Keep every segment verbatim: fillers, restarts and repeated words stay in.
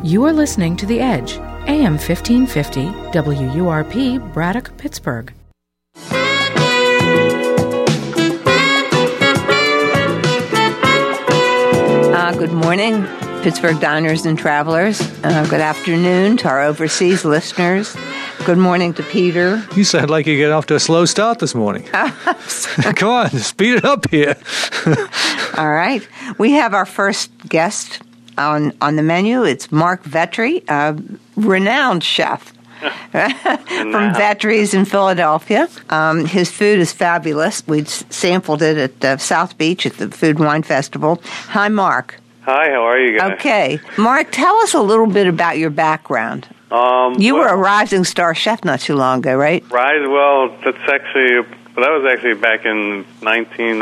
You are listening to The Edge, A M fifteen fifty, W U R P, Braddock, Pittsburgh. Uh, good morning, Pittsburgh diners and travelers. Uh, good afternoon to our overseas listeners. Good morning to Peter. You sound like you get off to a slow start this morning. Come on, speed it up here. All right. We have our first guest on, on the menu. It's Mark Vetri, a renowned chef from Vetri's in Philadelphia. Um, his food is fabulous. We sampled it at uh, South Beach at the Food and Wine Festival. Hi, Mark. Hi, how are you guys? Okay. Mark, tell us a little bit about your background. Um, you well, were a rising star chef not too long ago, right? Right. Well, that's actually, well, that was actually back in nineteen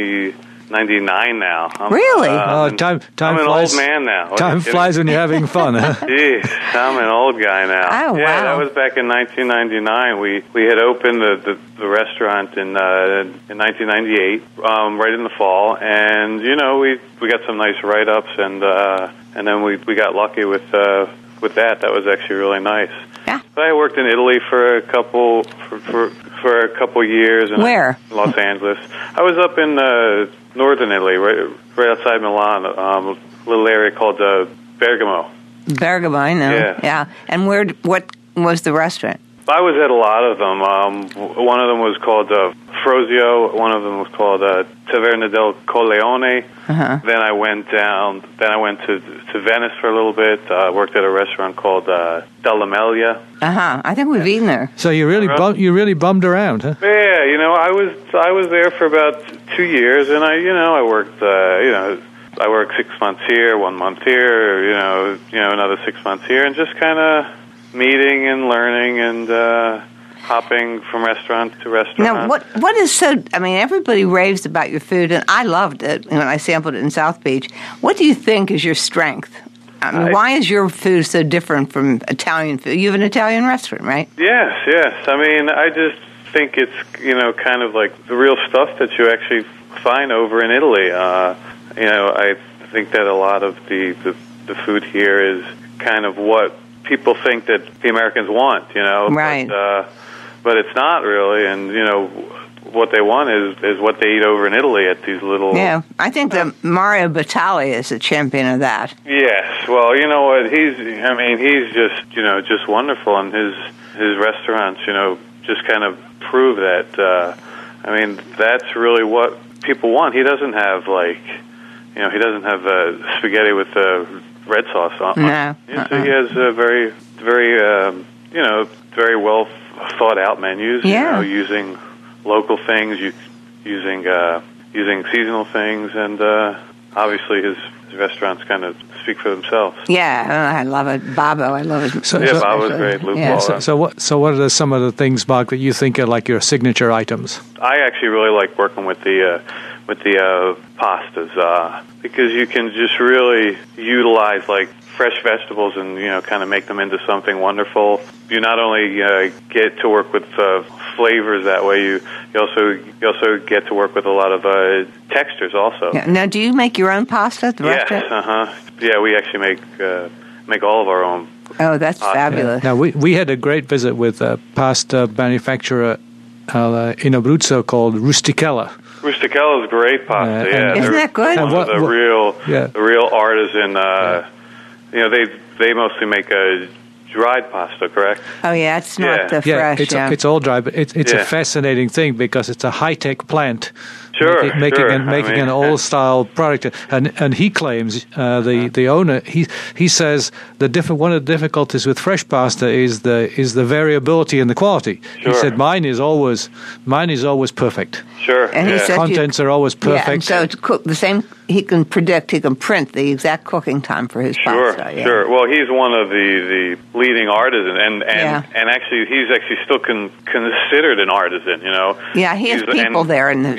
ninety-nine now. I'm, Really? Uh, Oh, time, time I'm an flies. old man now. What Time flies when you're having fun, huh? Jeez, I'm an old guy now. Oh, yeah, wow. that was back in nineteen ninety-nine. We we had opened the, the, the restaurant in uh, in nineteen ninety-eight, um, right in the fall, and you know we we got some nice write-ups, and uh, and then we we got lucky with uh, with that. That was actually really nice. Yeah. So I worked in Italy for a couple for for, for a couple years. And Where? I, Los Angeles. I was up in uh, northern Italy, right right outside Milan, um, a little area called uh, Bergamo. Bergamo, I know. Yeah. Yeah. And where? What was the restaurant? I was at a lot of them. Um, one of them was called uh, Frozio. One of them was called uh, Taverna del Colleone. Uh-huh. Then I went down. Then I went to to Venice for a little bit. I uh, worked at a restaurant called uh, Della Melia. Uh-huh. I think we've eaten there. So you really bum, you really bummed around, huh? Yeah, you know, I was I was there for about two years, and I, you know, I worked, uh, you know, I worked six months here, one month here, you know, you know, another six months here, and just kind of meeting and learning and uh, hopping from restaurant to restaurant. Now, what what is so? I mean, everybody raves about your food, and I loved it when I sampled it in South Beach. What do you think is your strength? I mean, I, why is your food so different from Italian food? You have an Italian restaurant, right? Yes, yes. I mean, I just think it's, you know, kind of like the real stuff that you actually find over in Italy. Uh, you know, I think that a lot of the, the, the food here is kind of what people think that the Americans want, you know. Right. But, uh, but it's not really, and, you know, what they want is, is what they eat over in Italy at these little... Yeah, I think that Mario Batali is a champion of that. Yes, well, you know what, he's, I mean, he's just, you know, just wonderful, and his, his restaurants, you know, just kind of prove that, uh, I mean, that's really what people want. He doesn't have, like, you know, he doesn't have uh, spaghetti with uh, red sauce on No. it. Uh-uh. He has a very, very, um, you know, very well thought out menus, Yeah. you know, using local things, using uh, using seasonal things, and uh, obviously his, his restaurants kind of speak for themselves. Yeah, I love it. Babo, I love it. So- Yeah, so- Bob was great. Luke Yeah. Waller. So, so what? So what are some of the things, Mark, that you think are like your signature items? I actually really like working with the uh, with the uh, pastas uh, because you can just really utilize like fresh vegetables and, you know, kind of make them into something wonderful. You not only uh, get to work with uh, flavors that way, you, you also you also get to work with a lot of uh, textures also. Yeah. Now, do you make your own pasta at the Yes, restaurant? uh huh. Yeah, we actually make uh, make all of our own. Oh, that's Uh, fabulous. Now we we had a great visit with a pasta manufacturer uh, in Abruzzo called Rusticella. Rusticella is great pasta. Uh, yeah, and- Isn't they're that good? One And what- of the what- real, yeah. the real artisan. Uh, You know, they they mostly make a dried pasta, correct? Oh, yeah, it's not Yeah. the Yeah, fresh. it's yeah. it's all dry, but it's it's Yeah. a fascinating thing because it's a high tech plant. Sure, making, making sure. an, I making mean, an old style product, and and he claims uh, the the owner he he says the diff- one of the difficulties with fresh pasta is the is the variability in the quality. Sure. He said mine is always mine is always perfect. Sure. And he yeah. said- Contents are always Yeah, and perfect. so it's cook the same. He can predict. He can print the exact cooking time for his Sure, pasta. Yeah. sure. Well, he's one of the, the leading artisans, and and, Yeah. and actually, he's actually still con- considered an artisan. You know. Yeah, he has He's- people and- there in the yeah, shop. and that's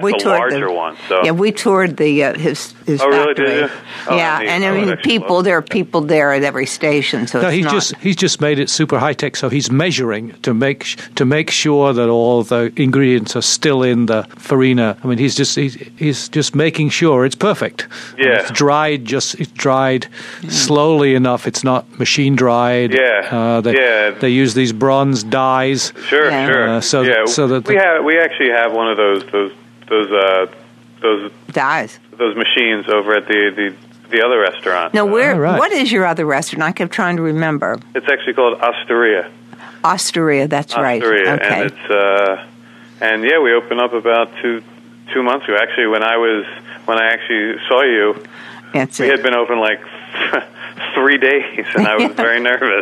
we the toured larger the, one. So yeah, we toured the uh, his his Oh, really? factory. Did you? Oh, yeah, neat. and I I would mean, actually people love there are people there at every station. So No, it's he's not, just he's just made it super high tech. So he's measuring to make sh- to make sure that all the ingredients are still in the farina. I mean, he's just he's, he's just making sure it's perfect. And Yeah. it's dried just it's dried slowly enough. It's not machine dried. Yeah. uh, they, Yeah. They use these bronze dyes. Sure, Yeah. sure. Uh, so- yeah, so that we the- have we actually have one of those those those uh, those dies. those machines over at the the, the other restaurant. Now, where? All right. What is your other restaurant? I kept trying to remember. It's actually called Osteria. Osteria. That's right. Osteria, Okay. and it's uh, and yeah, we opened up about two two months ago. Actually, when I was when I actually saw you, That's we it. had been open like three days, and I was very nervous.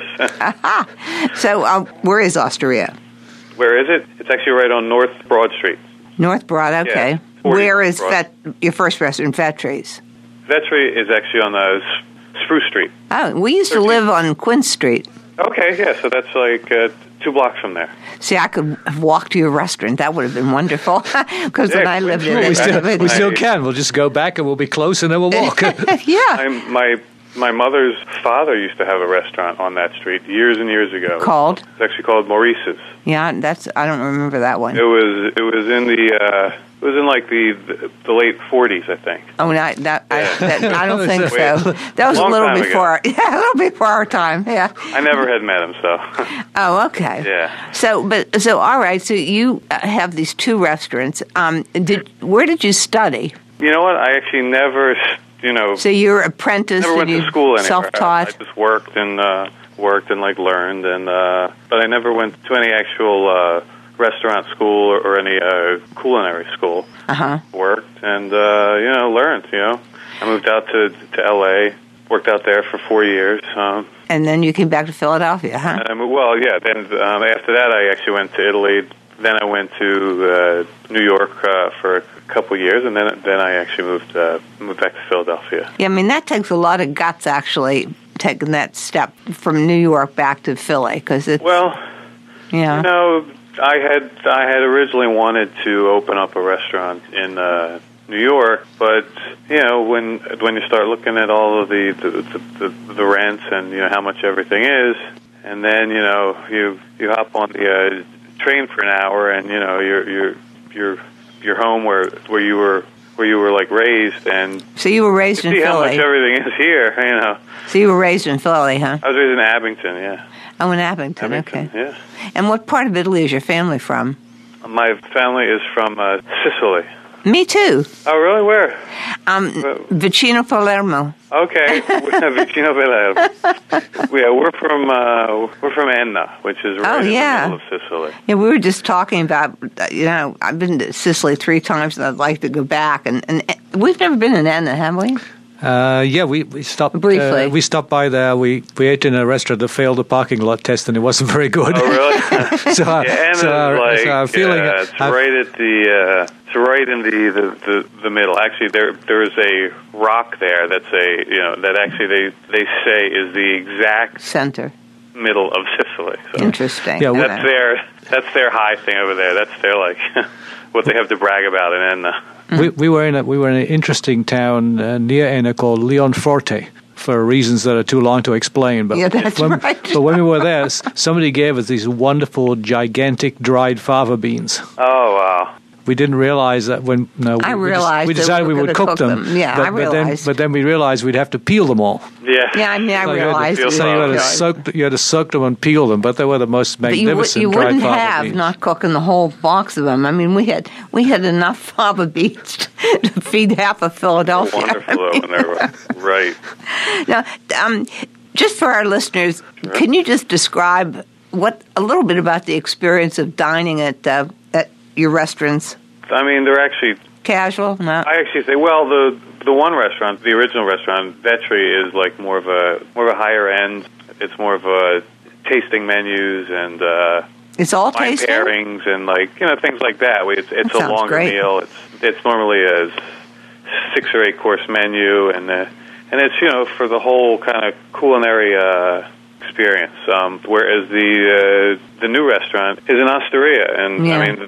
So, uh, where is Osteria? Where is it? It's actually right on North Broad Street. North Broad. Okay. Yeah, forty Where is Broad. that? Your first restaurant, Vettries? Vetri is actually on uh, S- Spruce Street. Oh, we used to thirteen. live on Quinn Street. Okay, yeah, so that's like uh, two blocks from there. See, I could have walked to your restaurant. That would have been wonderful. Because when Yeah, I lived Quinn there, we Street. still it we was- still can. We'll just go back and we'll be close and then we'll walk. yeah. I'm, my my mother's father used to have a restaurant on that street years and years ago. Called? It's actually called Maurice's. Yeah, that's. I don't remember that one. It was it was in the uh, it was in like the the, the late forties, I think. Oh, no, that, I, Yeah. that, I don't think so. Wait, That was a long little time ago. before. Yeah, a little before our time. Yeah. I never had met him, so Oh, okay. Yeah. So, but so all right. So you uh, have these two restaurants. Um, did where did you study? you know what? I actually never, you know, So you're apprentice. never went and to you school anywhere. Self-taught. I just worked and uh, worked and like learned, and uh, but I never went to any actual uh, restaurant school or, or any uh, culinary school. Uh huh. Worked and uh, you know learned. You know, I moved out to to L A, worked out there for four years. Um, And then you came back to Philadelphia, huh? and I moved, well, yeah. Then um, after that, I actually went to Italy. Then I went to uh, New York uh, for a couple years, and then then I actually moved uh, moved back to Philadelphia. Yeah, I mean that takes a lot of guts actually taking that step from New York back to Philly because it's Well, yeah. you know, I had I had originally wanted to open up a restaurant in uh, New York, but you know when when you start looking at all of the the, the the the rents and you know how much everything is, and then you know you you hop on the uh, train for an hour, and you know you're you're you're you're home where where you were where you were like raised, and So you were raised you in see how much Philly. everything is here. You know, So you were raised in Philly, huh? I was raised in Abington. Yeah, Oh, in Abington. Abington. Okay. Yeah. And what part of Italy is your family from? My family is from uh, Sicily. Me too. Oh, really? Where? Um, Well- Vicino Palermo. Okay, Vicino Palermo. Yeah, we're from uh, we're from Enna, which is right Oh, in yeah. the middle of Sicily. Yeah, we were just talking about, uh, you know, I've been to Sicily three times and I'd like to go back. And, and we've never been in Enna, have we? Uh, yeah, we, we stopped Briefly. Uh, we stopped by there. We we ate in a restaurant that failed the parking lot test, and it wasn't very good. Oh, really? so, uh, Yeah, Enna so, our, is like so our feeling, uh, it's our- right at the uh, it's right in the, the, the, the middle. Actually, there there is a rock there that's a you know that actually they they say is the exact Center. middle of Sicily. So Interesting. Yeah, we- Okay. that's their that's their high thing over there. That's their like what they have to brag about in Enna. we, we were in a, we were in an interesting town uh, near Enna called Leonforte for reasons that are too long to explain. But Yeah, that's when, right. But when we were there, s- somebody gave us these wonderful, gigantic dried fava beans. Oh wow. We didn't realize that when no, we, I we realized we that decided we we were would gonna cook cook them. them. Yeah, but, I but then realized. but then we realized we'd have to peel them all. Yeah. Yeah, I mean, I So you had to- realized. feel we So you had to could. soak you had to soak them and peel them, but they were the most But you, would, magnificent you dried wouldn't fava have beans. not cooking the whole box of them. I mean, we had we had enough fava beans to feed half of Philadelphia. Wonderful though when they're right. Now, um, just for our listeners, can you just describe what a little bit about the experience of dining at uh, at your restaurants? I mean, they're actually. Casual? No. I actually say, well, the the one restaurant, the original restaurant, Vetri, is like more of a more of a higher end. It's more of a tasting menus and uh, It's all wine tasting. pairings and like you know things like that. We- It's it's That a sounds longer great. meal. It's it's normally a six or eight course menu, and uh, and it's you know for the whole kind of culinary uh, experience. Um, whereas the uh, the new restaurant is an osteria, and Yeah. I mean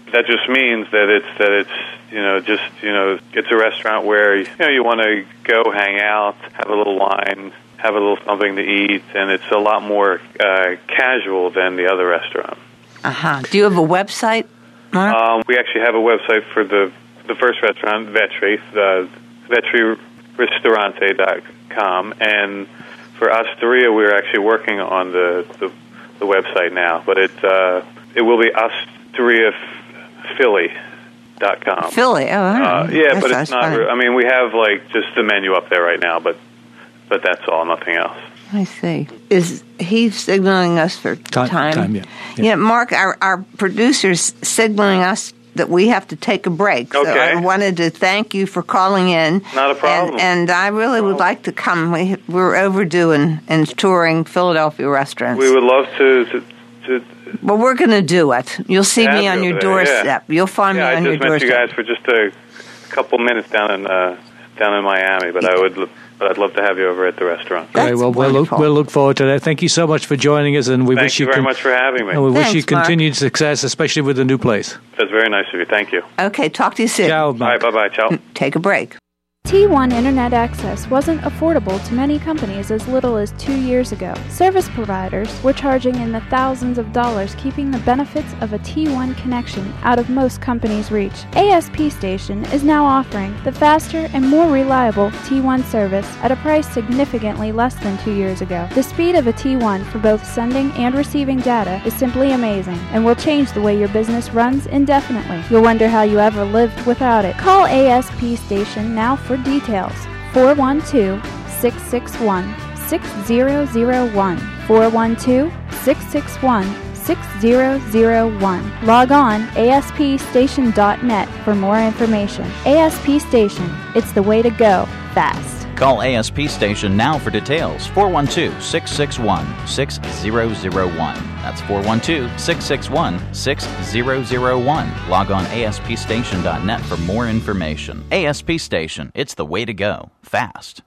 that just means that it's that it's you know just you know it's a restaurant where you know you want to go hang out, have a little wine, have a little something to eat, and it's a lot more uh, casual than the other restaurants. Uh-huh. Do you have a website, Mark? Um, we actually have a website for the the first restaurant, Vetri, uh, vetri ristorante dot com, and for Osteria, we're actually working on the, the, the website now, but it uh, it will be osteria philly dot com. Philly, oh, uh, yeah, that but it's not. funny. I mean, we have like just the menu up there right now, but but that's all, nothing else. I see. Is he signaling us for time? Time, time yeah. yeah. Yeah, Mark, our, our producer's signaling us that we have to take a break. Okay. So I wanted to thank you for calling in. Not a problem. And, and I really would like to come. We, we're overdue in, in touring Philadelphia restaurants. We would love to. to, to well, we're going to do it. You'll see me on your there, doorstep. Yeah. You'll find yeah, me on your doorstep. I just met doorstep. you guys for just a couple minutes down in uh, down in Miami, but I would. But I'd love to have you over at the restaurant. That's Great. Well, we'll look, we'll look forward to that. Thank you so much for joining us, and we Thank wish you you very con- much for having me. And we Thanks, wish you Mark. continued success, especially with the new place. That's very nice of you. Thank you. Okay, talk to you soon. Ciao, All Mark. right, bye-bye. Ciao. Take a break. T one Internet access wasn't affordable to many companies as little as two years ago. Service providers were charging in the thousands of dollars, keeping the benefits of a T one connection out of most companies' reach. A S P Station is now offering the faster and more reliable T one service at a price significantly less than two years ago. The speed of a T one for both sending and receiving data is simply amazing and will change the way your business runs indefinitely. You'll wonder how you ever lived without it. Call A S P Station now for details. four one two, six six one, six zero zero one. four one two, six six one, six zero zero one. Log on A S P station dot net for more information. A S P Station, it's the way to go, fast. Call A S P Station now for details. four one two, six six one, six zero zero one. That's four one two, six six one, six zero zero one. Log on A S P station dot net for more information. A S P Station, it's the way to go, fast.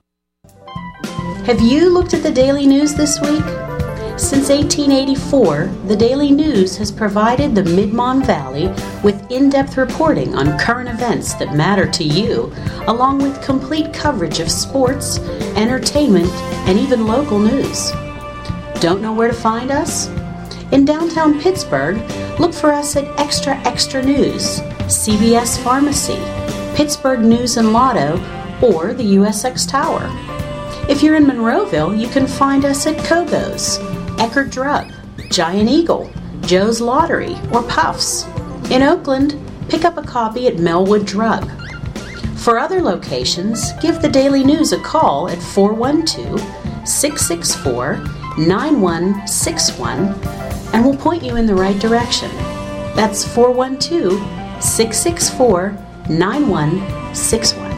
Have you looked at the Daily News this week? Since eighteen eighty-four, the Daily News has provided the Mid-Mon Valley with in-depth reporting on current events that matter to you, along with complete coverage of sports, entertainment, and even local news. Don't know where to find us? In downtown Pittsburgh, look for us at Extra Extra News, C B S Pharmacy, Pittsburgh News and Lotto, or the U S X Tower. If you're in Monroeville, you can find us at Kogo's, Eckerd Drug, Giant Eagle, Joe's Lottery, or Puffs. In Oakland, pick up a copy at Melwood Drug. For other locations, give the Daily News a call at four one two, six six four, nine one six one and we'll point you in the right direction. That's four one two, six six four, nine one six one.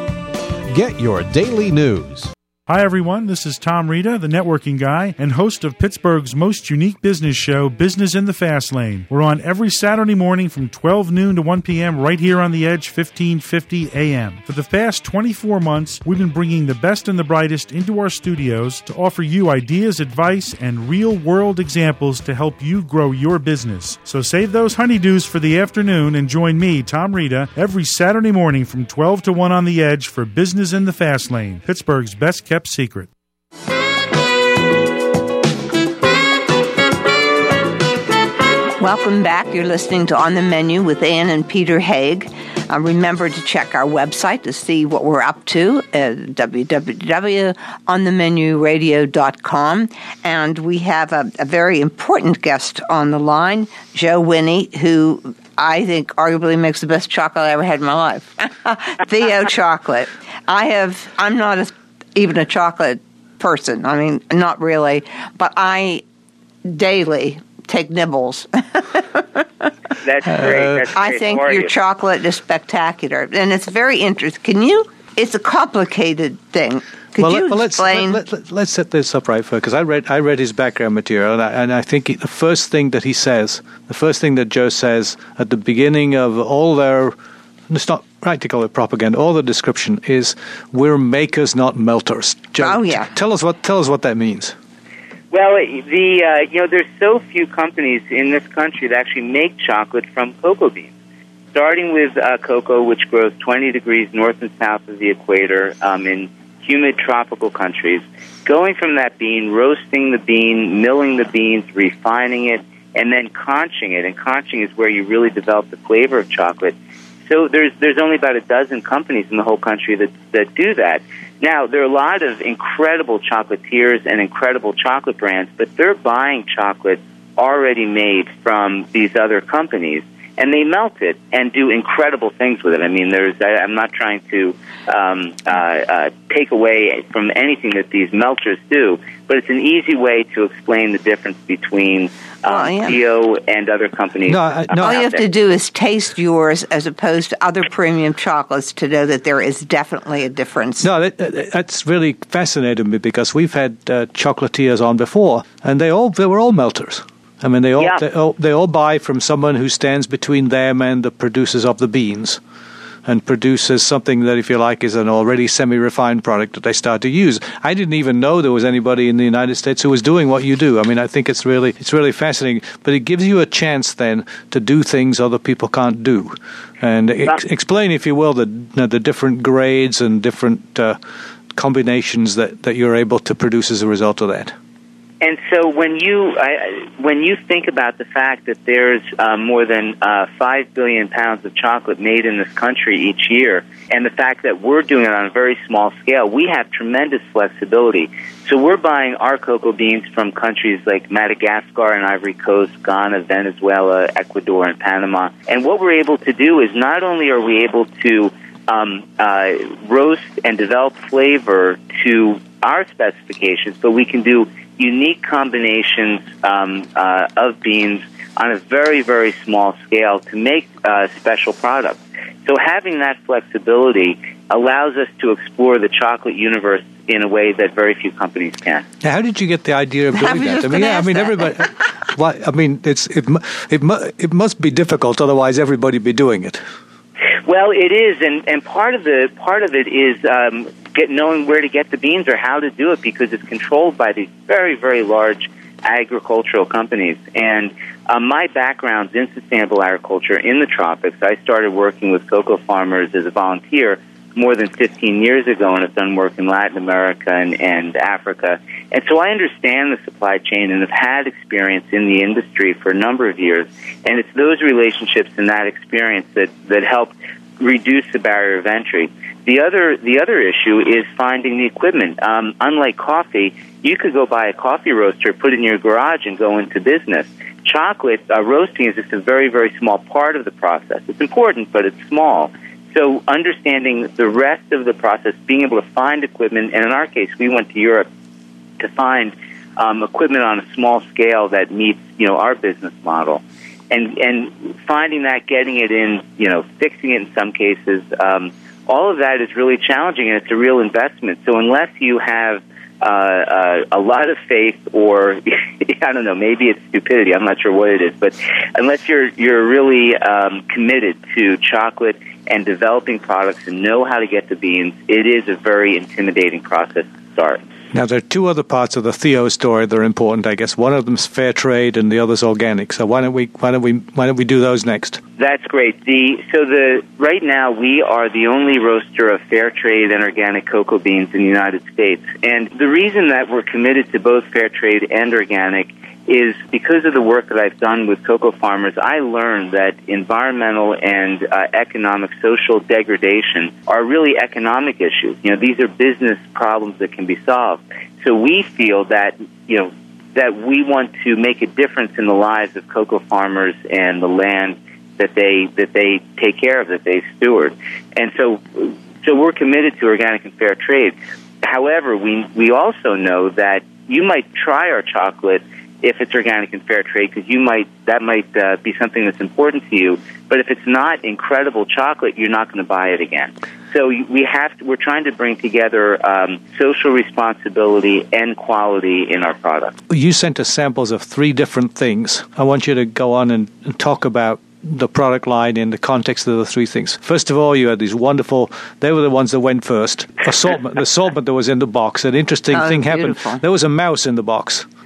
Get your daily news. Hi, everyone. This is Tom Rita, the networking guy and host of Pittsburgh's most unique business show, Business in the Fast Lane. We're on every Saturday morning from twelve noon to one p.m. right here on the Edge, fifteen fifty a.m. For the past twenty-four months, we've been bringing the best and the brightest into our studios to offer you ideas, advice, and real-world examples to help you grow your business. So save those honeydews for the afternoon and join me, Tom Rita, every Saturday morning from twelve to one on the Edge for Business in the Fast Lane, Pittsburgh's best kept secret. Welcome back. You're listening to On the Menu with Ann and Peter Haig. Uh, remember to check our website to see what we're up to at w w w dot on the menu radio dot com. And we have a, a very important guest on the line, Joe Winnie, who I think arguably makes the best chocolate I ever had in my life. Theo Chocolate. I have, I'm not a even a chocolate person. I mean, not really, but I daily take nibbles. That's great. That's great. I think How are your you? chocolate is spectacular, and it's very interesting. Can you? It's a complicated thing. Could well, you let, well, explain? let's, let, let, let's set this up right first, because I read I read his background material, and I, and I think the first thing that he says, the first thing that Joe says at the beginning of all their, it's not right to call it propaganda, all the description is, we're makers, not melters. Joe, Oh, yeah. Tell us what tell us what that means. Well, the uh, you know, there's so few companies in this country that actually make chocolate from cocoa beans. starting with uh, cocoa, which grows twenty degrees north and south of the equator um, in humid tropical countries, going from that bean, roasting the bean, milling the beans, refining it, and then conching it. And conching is where you really develop the flavor of chocolate. So there's there's only about a dozen companies in the whole country that, that do that. Now, there are a lot of incredible chocolatiers and incredible chocolate brands, but they're buying chocolate already made from these other companies, and they melt it and do incredible things with it. I mean, there's I, I'm not trying to um, uh, uh, take away from anything that these melters do, but it's an easy way to explain the difference between um, well, yeah. Theo and other companies. No, I, no, all you have there. to do is taste yours as opposed to other premium chocolates to know that there is definitely a difference. No, that, that's really fascinated me because we've had uh, chocolatiers on before, and they all they were all melters. I mean, they all, yeah. they all they all buy from someone who stands between them and the producers of the beans, and produces something that, if you like, is an already semi-refined product that they start to use. I didn't even know there was anybody in the United States who was doing what you do. I mean, I think it's really it's really fascinating. But it gives you a chance then to do things other people can't do, and ex- explain, if you will, the you know, the different grades and different uh, combinations that, that you're able to produce as a result of that. And so when you I, when you think about the fact that there's uh, more than uh, five billion pounds of chocolate made in this country each year, and the fact that we're doing it on a very small scale, we have tremendous flexibility. So we're buying our cocoa beans from countries like Madagascar and Ivory Coast, Ghana, Venezuela, Ecuador, and Panama. And what we're able to do is not only are we able to um, uh, roast and develop flavor to our specifications, but we can do unique combinations um, uh, of beans on a very, very small scale to make uh, special products. So having that flexibility allows us to explore the chocolate universe in a way that very few companies can. Now, how did you get the idea of doing that? I mean, yeah, I mean, everybody. Why? I mean, it's it it it must be difficult. Otherwise, everybody be doing it. Well, it is, and, and part of the part of it is um, get knowing where to get the beans or how to do it, because it's controlled by these very, very large agricultural companies. And uh, my background's in sustainable agriculture in the tropics. I started working with cocoa farmers as a volunteer more than fifteen years ago, and have done work in Latin America and, and Africa. And so I understand the supply chain and have had experience in the industry for a number of years. And it's those relationships and that experience that, that help reduce the barrier of entry. The other the other issue is finding the equipment. Um, unlike coffee, you could go buy a coffee roaster, put it in your garage, and go into business. Chocolate uh, roasting is just a very, very small part of the process. It's important, but it's small. So understanding the rest of the process, being able to find equipment, and in our case, we went to Europe to find um, equipment on a small scale that meets, you know, our business model. And and finding that, getting it in, you know, fixing it in some cases, um, all of that is really challenging, and it's a real investment. So unless you have uh, uh, a lot of faith, or I don't know, maybe it's stupidity, I'm not sure what it is, but unless you're you're really um, committed to chocolate and developing products and know how to get the beans, it is a very intimidating process to start. Now, there are two other parts of the Theo story that are important, I guess. One of them's fair trade, and the other's organic. So why don't we why don't we why don't we do those next? That's great. The so the right now we are the only roaster of fair trade and organic cocoa beans in the United States, and the reason that we're committed to both fair trade and organic is because of the work that I've done with cocoa farmers. I learned that environmental and uh, economic, social degradation are really economic issues. You know, these are business problems that can be solved. So we feel that, you know, that we want to make a difference in the lives of cocoa farmers and the land that they that they take care of, that they steward. And so, so we're committed to organic and fair trade. However, we we also know that you might try our chocolate if it's organic and fair trade, because you might that might uh, be something that's important to you. But if it's not incredible chocolate, you're not going to buy it again. So we have to, we're trying to bring together um, social responsibility and quality in our product. You sent us samples of three different things. I want you to go on and, and talk about the product line in the context of the three things. First of all, you had these wonderful, they were the ones that went first, assortment, the assortment that was in the box. An interesting oh, thing beautiful. happened. There was a mouse in the box.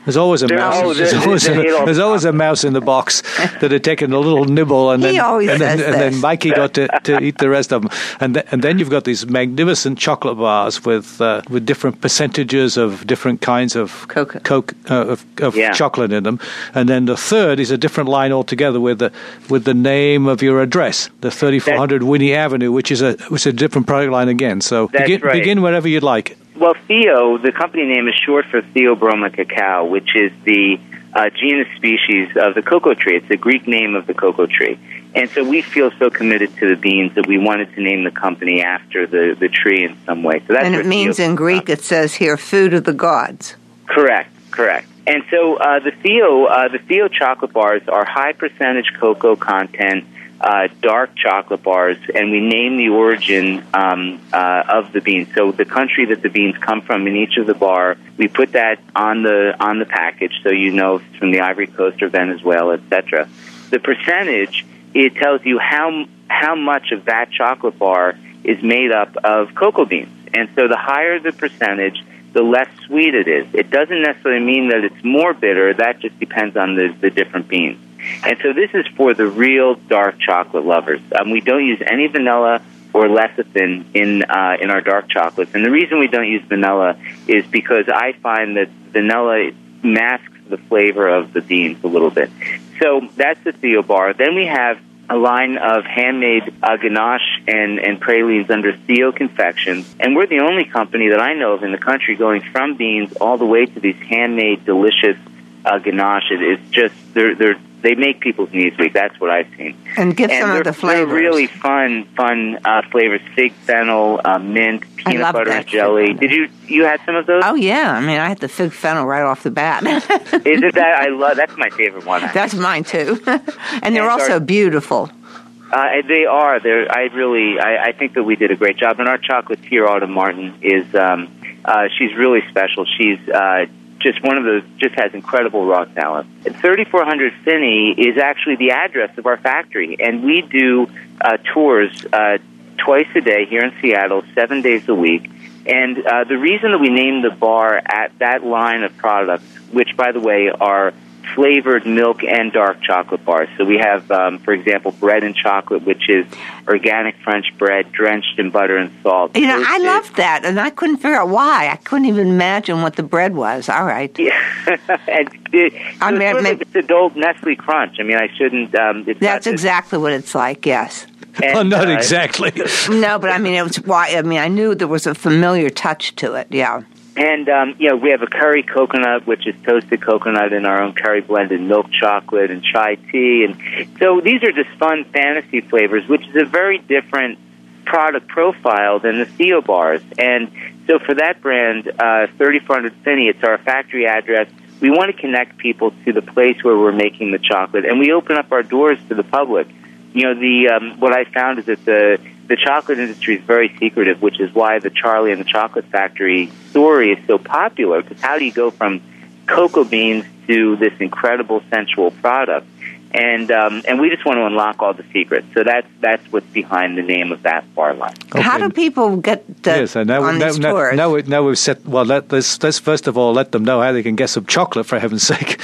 There's always a There- mouse. oh, there's there- always, there- a, it'll- there's always a mouse in the box that had taken a little nibble, and He then always and then, says and then this. Mikey got to, to eat the rest of them. And th- and then you've got these magnificent chocolate bars with uh, with different percentages of different kinds of Cocoa. coke uh, of, of Yeah. chocolate in them. And then the third is a different line altogether with the with the name of your address, the thirty-four hundred Winnie Avenue, which is a which is a different product line again. So That's begin, right. begin wherever you'd like. Well, Theo, the company name is short for Theobroma cacao, which is the uh, genus species of the cocoa tree. It's the Greek name of the cocoa tree. And so we feel so committed to the beans that we wanted to name the company after the, the tree in some way. So that's And where it means Theo in comes Greek, from. it says here, food of the gods. Correct, correct. And so uh, the Theo, uh, the Theo chocolate bars are high percentage cocoa content, uh, dark chocolate bars, and we name the origin um, uh, of the beans. So the country that the beans come from in each of the bar, we put that on the on the package, so you know if it's from the Ivory Coast or Venezuela, et cetera. The percentage, it tells you how how much of that chocolate bar is made up of cocoa beans. And so the higher the percentage, the less sweet it is. It doesn't necessarily mean that it's more bitter. That just depends on the, the different beans. And so this is for the real dark chocolate lovers. Um, we don't use any vanilla or lecithin in uh, in our dark chocolates. And the reason we don't use vanilla is because I find that vanilla masks the flavor of the beans a little bit. So that's the Theo bar. Then we have a line of handmade uh, ganache and, and pralines under Theo Confections. And we're the only company that I know of in the country going from beans all the way to these handmade, delicious uh, ganache. It, it's just, they're, they're, they make people's knees weak. That's what I've seen. And give and some they're, of the flavors. They're really fun, fun uh, flavors. Fig fennel, uh, mint, I peanut love butter that and jelly. fig Did you you had some of those? Oh, yeah. I mean, I had the fig fennel right off the bat. Is it that? I love, that's my favorite one. actually. That's mine, too. And they're And also our- beautiful. Uh, they are. They're, I really, I, I think that we did a great job. And our chocolatier, Autumn Martin, is, um, uh, she's really special. She's uh, just one of those, just has incredible raw talent. thirty-four hundred Finney is actually the address of our factory. And we do uh, tours uh, twice a day here in Seattle, seven days a week. And uh, the reason that we named the bar at that line of products, which, by the way, are flavored milk and dark chocolate bars. So we have, um, for example, bread and chocolate, which is organic French bread drenched in butter and salt. You know, I Toasted. loved that, and I couldn't figure out why. I couldn't even imagine what the bread was. All right. Yeah, and it, I so mean, it's, sort of maybe- like this adult Nestle Crunch. I mean, I shouldn't. Um, it's That's not this- exactly what it's like, yes. and, Oh, not uh, exactly. No, but I mean, it was why. I mean, I knew there was a familiar touch to it, yeah. And, um, you know, we have a curry coconut, which is toasted coconut in our own curry blended milk chocolate and chai tea. And so these are just fun fantasy flavors, which is a very different product profile than the Theo bars. And so for that brand, uh, thirty-four hundred Finney, it's our factory address. We want to connect people to the place where we're making the chocolate, and we open up our doors to the public. You know, the um, what I found is that the the chocolate industry is very secretive, which is why the Charlie and the Chocolate Factory story is so popular. Because how do you go from cocoa beans to this incredible sensual product? And um, and we just want to unlock all the secrets. So that's that's what's behind the name of that bar line. How do people get the, Yes, and now, on now, these now, tours? now, we, now we've set. Well, let, let's let's first of all let them know how they can get some chocolate, for heaven's sake.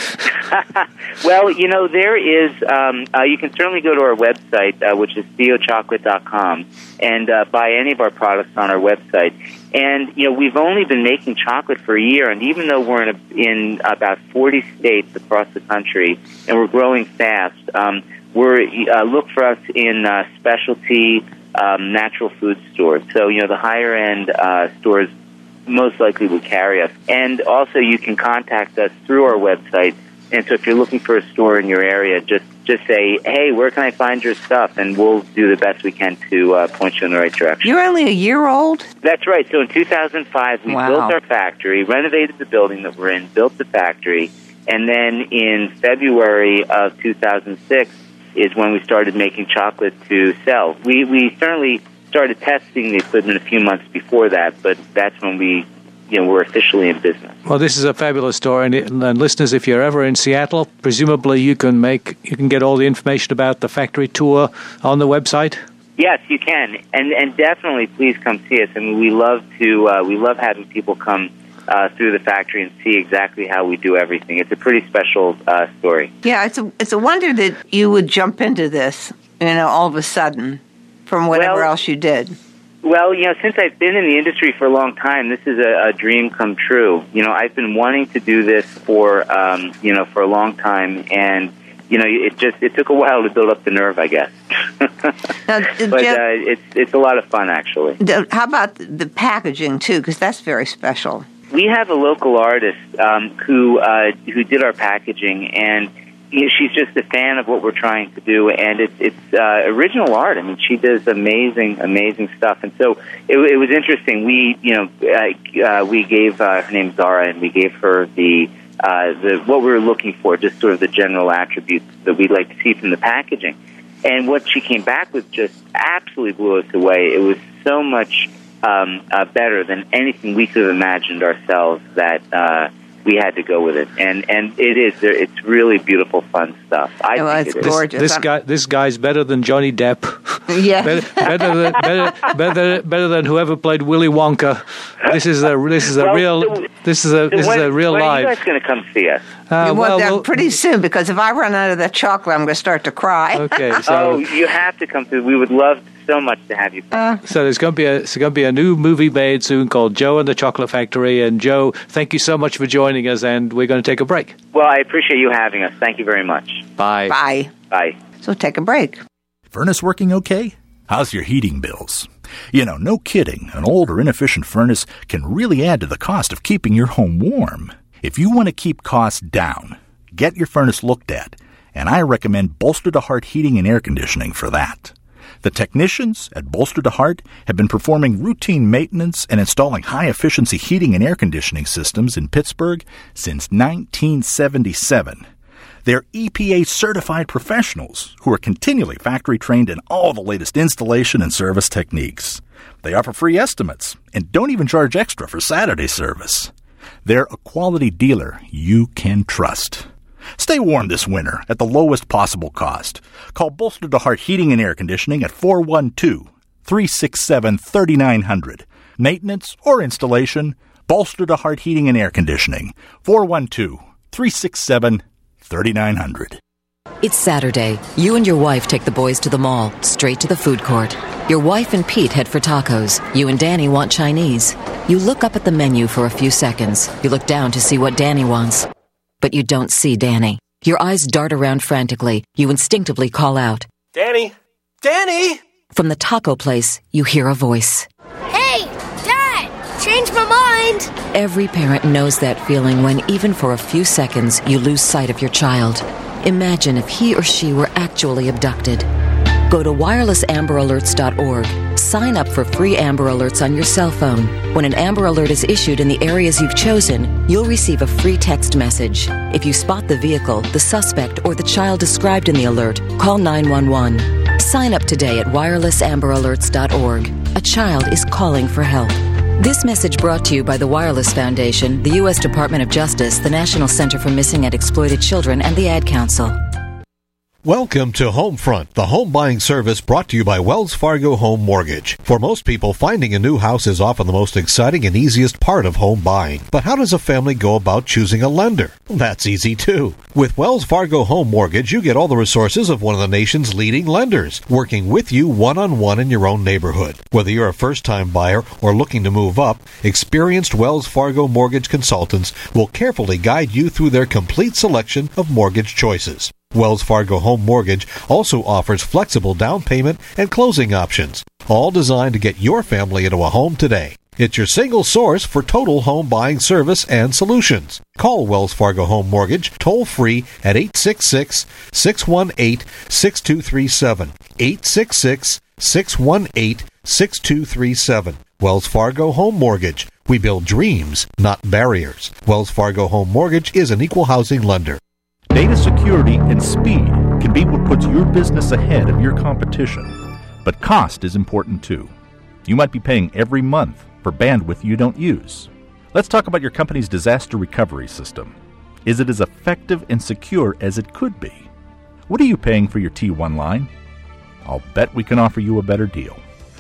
Well, you know, there is, um, uh, you can certainly go to our website, uh, which is theo chocolate dot com, and uh, buy any of our products on our website. And, you know, we've only been making chocolate for a year, and even though we're in, a, in about forty states across the country, and we're growing fast, um, we're uh, look for us in uh, specialty um, natural food stores. So, you know, the higher-end uh, stores most likely will carry us. And also you can contact us through our website. And so if you're looking for a store in your area, just just say, hey, where can I find your stuff? And we'll do the best we can to uh, point you in the right direction. You're only a year old? That's right. So in two thousand five, we Wow. built our factory, renovated the building that we're in, built the factory, and then in February of two thousand six is when we started making chocolate to sell. We we certainly started testing the equipment a few months before that, but that's when we, you know, we're officially in business. Well, this is a fabulous story, and, and listeners, if you're ever in Seattle, presumably you can make you can get all the information about the factory tour on the website. Yes, you can, and and definitely please come see us. I mean, we love to uh, we love having people come uh, through the factory and see exactly how we do everything. It's a pretty special uh, story. Yeah, it's a it's a wonder that you would jump into this, you know, all of a sudden from whatever well, else you did. Well, you know, since I've been in the industry for a long time, this is a, a dream come true. You know, I've been wanting to do this for, um, you know, for a long time, and, you know, it just, it took a while to build up the nerve, I guess. Now, but Jeff, uh, it's, it's a lot of fun, actually. How about the packaging, too, because that's very special. We have a local artist um, who, uh, who did our packaging, and you know, she's just a fan of what we're trying to do, and it's it's uh, original art. I mean, she does amazing, amazing stuff, and so it, it was interesting. We, you know, uh, uh, we gave uh, her name's Zara, and we gave her the uh, the what we were looking for, just sort of the general attributes that we'd like to see from the packaging. And what she came back with just absolutely blew us away. It was so much um, uh, better than anything we could have imagined ourselves. That. Uh, We had to go with it, and and it is it's really beautiful, fun stuff. I well, think it's it is. gorgeous. This guy, this guy's better than Johnny Depp. Yeah, better, better than better, better, better than whoever played Willy Wonka. This is a this is a well, real so, this is a this so when, is a real when live. When are you guys going to come see us? Uh, you well, want that well, pretty soon, because if I run out of that chocolate, I'm going to start to cry. Okay, so oh, you have to come through. We would love so much to have you come. Uh, so there's going to be a there's going to be a new movie made soon called Joe and the Chocolate Factory. And Joe, thank you so much for joining us, and we're going to take a break. Well, I appreciate you having us. Thank you very much. Bye. Bye. Bye. So take a break. Furnace working okay? How's your heating bills? You know, no kidding, an old or inefficient furnace can really add to the cost of keeping your home warm. If you want to keep costs down, get your furnace looked at, and I recommend Bolster to Heart Heating and Air Conditioning for that. The technicians at Bolster to Heart have been performing routine maintenance and installing high-efficiency heating and air conditioning systems in Pittsburgh since nineteen seventy-seven. They're E P A-certified professionals who are continually factory-trained in all the latest installation and service techniques. They offer free estimates and don't even charge extra for Saturday service. They're a quality dealer you can trust. Stay warm this winter at the lowest possible cost. Call Bolster to Heart Heating and Air Conditioning at four one two, three six seven, three nine zero zero. Maintenance or installation, Bolster to Heart Heating and Air Conditioning, four one two, three six seven, three nine zero zero. It's Saturday. You and your wife take the boys to the mall, straight to the food court. Your wife and Pete head for tacos. You and Danny want Chinese. You look up at the menu for a few seconds. You look down to see what Danny wants. But you don't see Danny. Your eyes dart around frantically. You instinctively call out, Danny! Danny! From the taco place, you hear a voice. Hey, Dad! Changed my mind! Every parent knows that feeling when, even for a few seconds, you lose sight of your child. Imagine if he or she were actually abducted. Go to wireless amber alerts dot org. Sign up for free Amber Alerts on your cell phone. When an Amber Alert is issued in the areas you've chosen, you'll receive a free text message. If you spot the vehicle, the suspect, or the child described in the alert, call nine one one. Sign up today at wireless amber alerts dot org. A child is calling for help. This message brought to you by the Wireless Foundation, the U S Department of Justice, the National Center for Missing and Exploited Children, and the Ad Council. Welcome to Homefront, the home buying service brought to you by Wells Fargo Home Mortgage. For most people, finding a new house is often the most exciting and easiest part of home buying. But how does a family go about choosing a lender? That's easy too. With Wells Fargo Home Mortgage, you get all the resources of one of the nation's leading lenders, working with you one-on-one in your own neighborhood. Whether you're a first-time buyer or looking to move up, experienced Wells Fargo mortgage consultants will carefully guide you through their complete selection of mortgage choices. Wells Fargo Home Mortgage also offers flexible down payment and closing options, all designed to get your family into a home today. It's your single source for total home buying service and solutions. Call Wells Fargo Home Mortgage toll-free at eight six six, six one eight, six two three seven, eight six six, six one eight, six two three seven. Wells Fargo Home Mortgage. We build dreams, not barriers. Wells Fargo Home Mortgage is an equal housing lender. Data security and speed can be what puts your business ahead of your competition. But cost is important too. You might be paying every month for bandwidth you don't use. Let's talk about your company's disaster recovery system. Is it as effective and secure as it could be? What are you paying for your T one line? I'll bet we can offer you a better deal.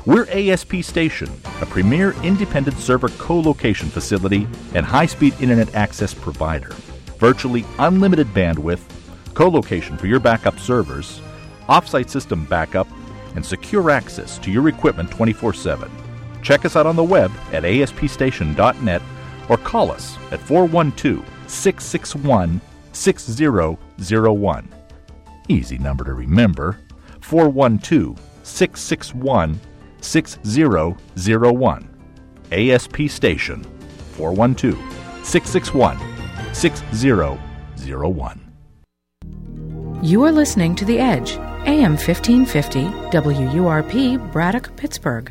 We're A S P Station, a premier independent server co-location facility and high-speed internet access provider. Virtually unlimited bandwidth, co-location for your backup servers, off-site system backup, and secure access to your equipment twenty-four seven. Check us out on the web at A S P station dot net or call us at four one two, six six one, six zero zero one. Easy number to remember, four one two, six six one, six zero zero one. A S P Station, four one two, six six one, six zero zero one. You are listening to The Edge, A M fifteen fifty, W U R P, Braddock, Pittsburgh.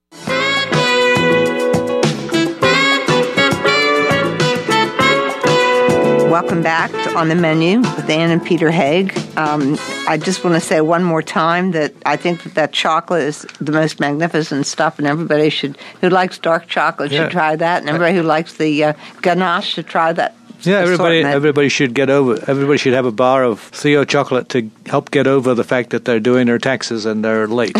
Welcome back to On the Menu with Ann and Peter Haig. Um, I just want to say one more time that I think that that chocolate is the most magnificent stuff, and everybody should who likes dark chocolate Yeah. should try that, and everybody who likes the uh, ganache should try that. Yeah, everybody assortment. everybody should get over. Everybody should have a bar of Theo chocolate to help get over the fact that they're doing their taxes and they're late.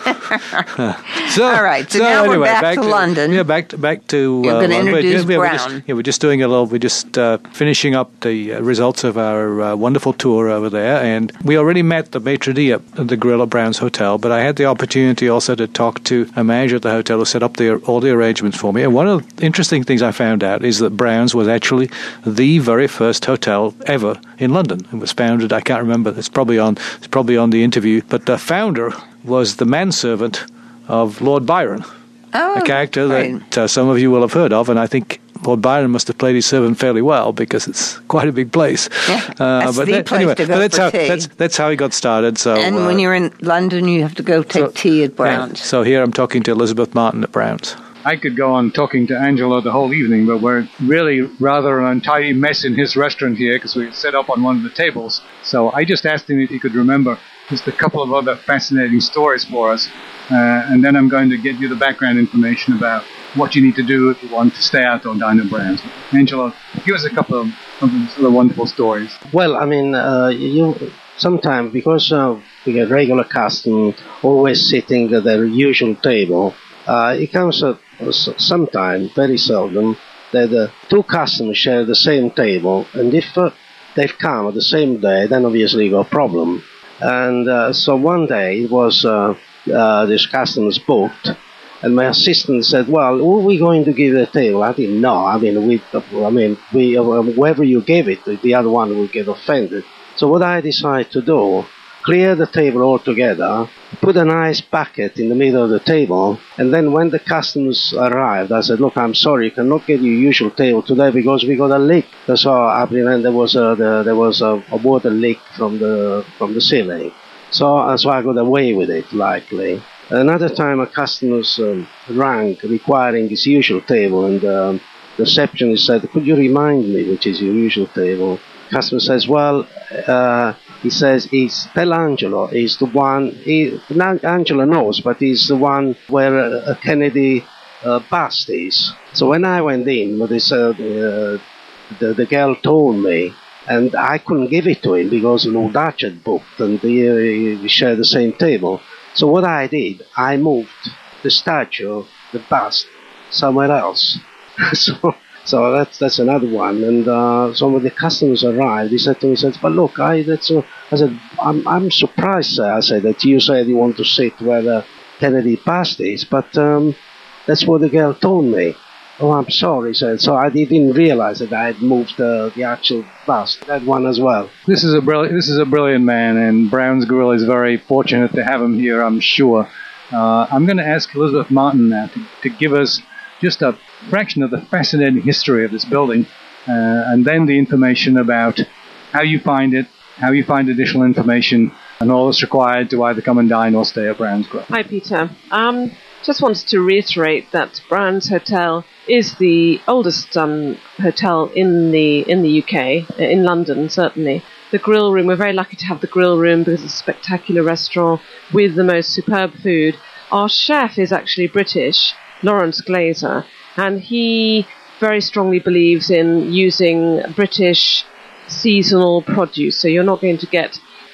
so, All right, so, now anyway, we're back, back to, to London. Yeah, back to back to. You're uh, going to London. introduce yeah, we're Brown. just, yeah, we're just doing a little. We're just uh, finishing up the uh, results of our uh, wonderful tour over there, and we already met the maitre d' at the Grill at Brown's Hotel. But I had the opportunity also to talk to a manager at the hotel who set up the, all the arrangements for me. And one of the interesting things I found out is that Brown's was actually the very first hotel ever in London. It was founded. I can't remember. It's probably on. It's probably on the interview. But the founder was the manservant of Lord Byron, oh, a character right. that uh, some of you will have heard of, and I think Lord Byron must have played his servant fairly well because it's quite a big place. Yeah, uh, that's but the that, place anyway, to go but that's for how tea. that's that's how he got started. So, and uh, when you're in London, you have to go take so, tea at yeah, Brown's. so here I'm talking to Elizabeth Martin at Brown's. I could go on talking to Angelo the whole evening, but we're really rather an untidy mess in his restaurant here because we set up on one of the tables. So I just asked him if he could remember just a couple of other fascinating stories for us. Uh, and then I'm going to get you the background information about what you need to do if you want to stay out or dine at Brown's. Angelo, give us a couple of, of the wonderful stories. Well, I mean, uh, you sometimes, because uh, we get regular customers always sitting at their usual table, uh, it comes at sometimes, very seldom, that uh, two customers share the same table, and if uh, they've come at the same day, then obviously you got a problem. And uh, so one day it was uh, uh, this customer's booked, and my assistant said, "Well, who are we going to give the table?" I didn't know. I mean, we, I mean, we, uh, whoever you gave it, the other one will get offended. So what I decided to do, clear the table altogether, put a nice bucket in the middle of the table, and then when the customers arrived, I said, "Look, I'm sorry, you cannot get your usual table today because we got a leak." So I mean, there was a the, there was a, a water leak from the from the ceiling. So uh, so I got away with it, likely. Another time, a customer um, rang requiring his usual table, and um, the receptionist said, "Could you remind me which is your usual table?" Customer says, "Well." Uh, He says, he's, tell Angelo, he's the one, he, Angelo knows, but he's the one where a, a Kennedy uh, bust is. So when I went in, this, uh, uh, the, the girl told me, and I couldn't give it to him because Lord Dutch had booked, and we, we shared the same table. So what I did, I moved the statue, the bust, somewhere else. so... So that's that's another one. And uh, so when the customers arrived, he said to me, he said, "But look, I that's uh, I said, I'm I'm surprised, sir. I said that you said you want to sit where the Kennedy past is, but um, that's what the girl told me." "Oh, I'm sorry," said. So I didn't realize that I had moved uh, the actual bust, that one as well. This is a brilliant this is a brilliant man, and Brown's Grill is very fortunate to have him here, I'm sure. Uh, I'm going to ask Elizabeth Martin now to, to give us just a fraction of the fascinating history of this building, uh, and then the information about how you find it, how you find additional information, and all that's required to either come and dine or stay at Brown's Grill. Hi, Peter. Um, just wanted to reiterate that Brown's Hotel is the oldest um, hotel in the in the U K, in London certainly. The grill room, we're very lucky to have the grill room because it's a spectacular restaurant with the most superb food. Our chef is actually British, Lawrence Glazer, and he very strongly believes in using British seasonal produce. So you're not going to get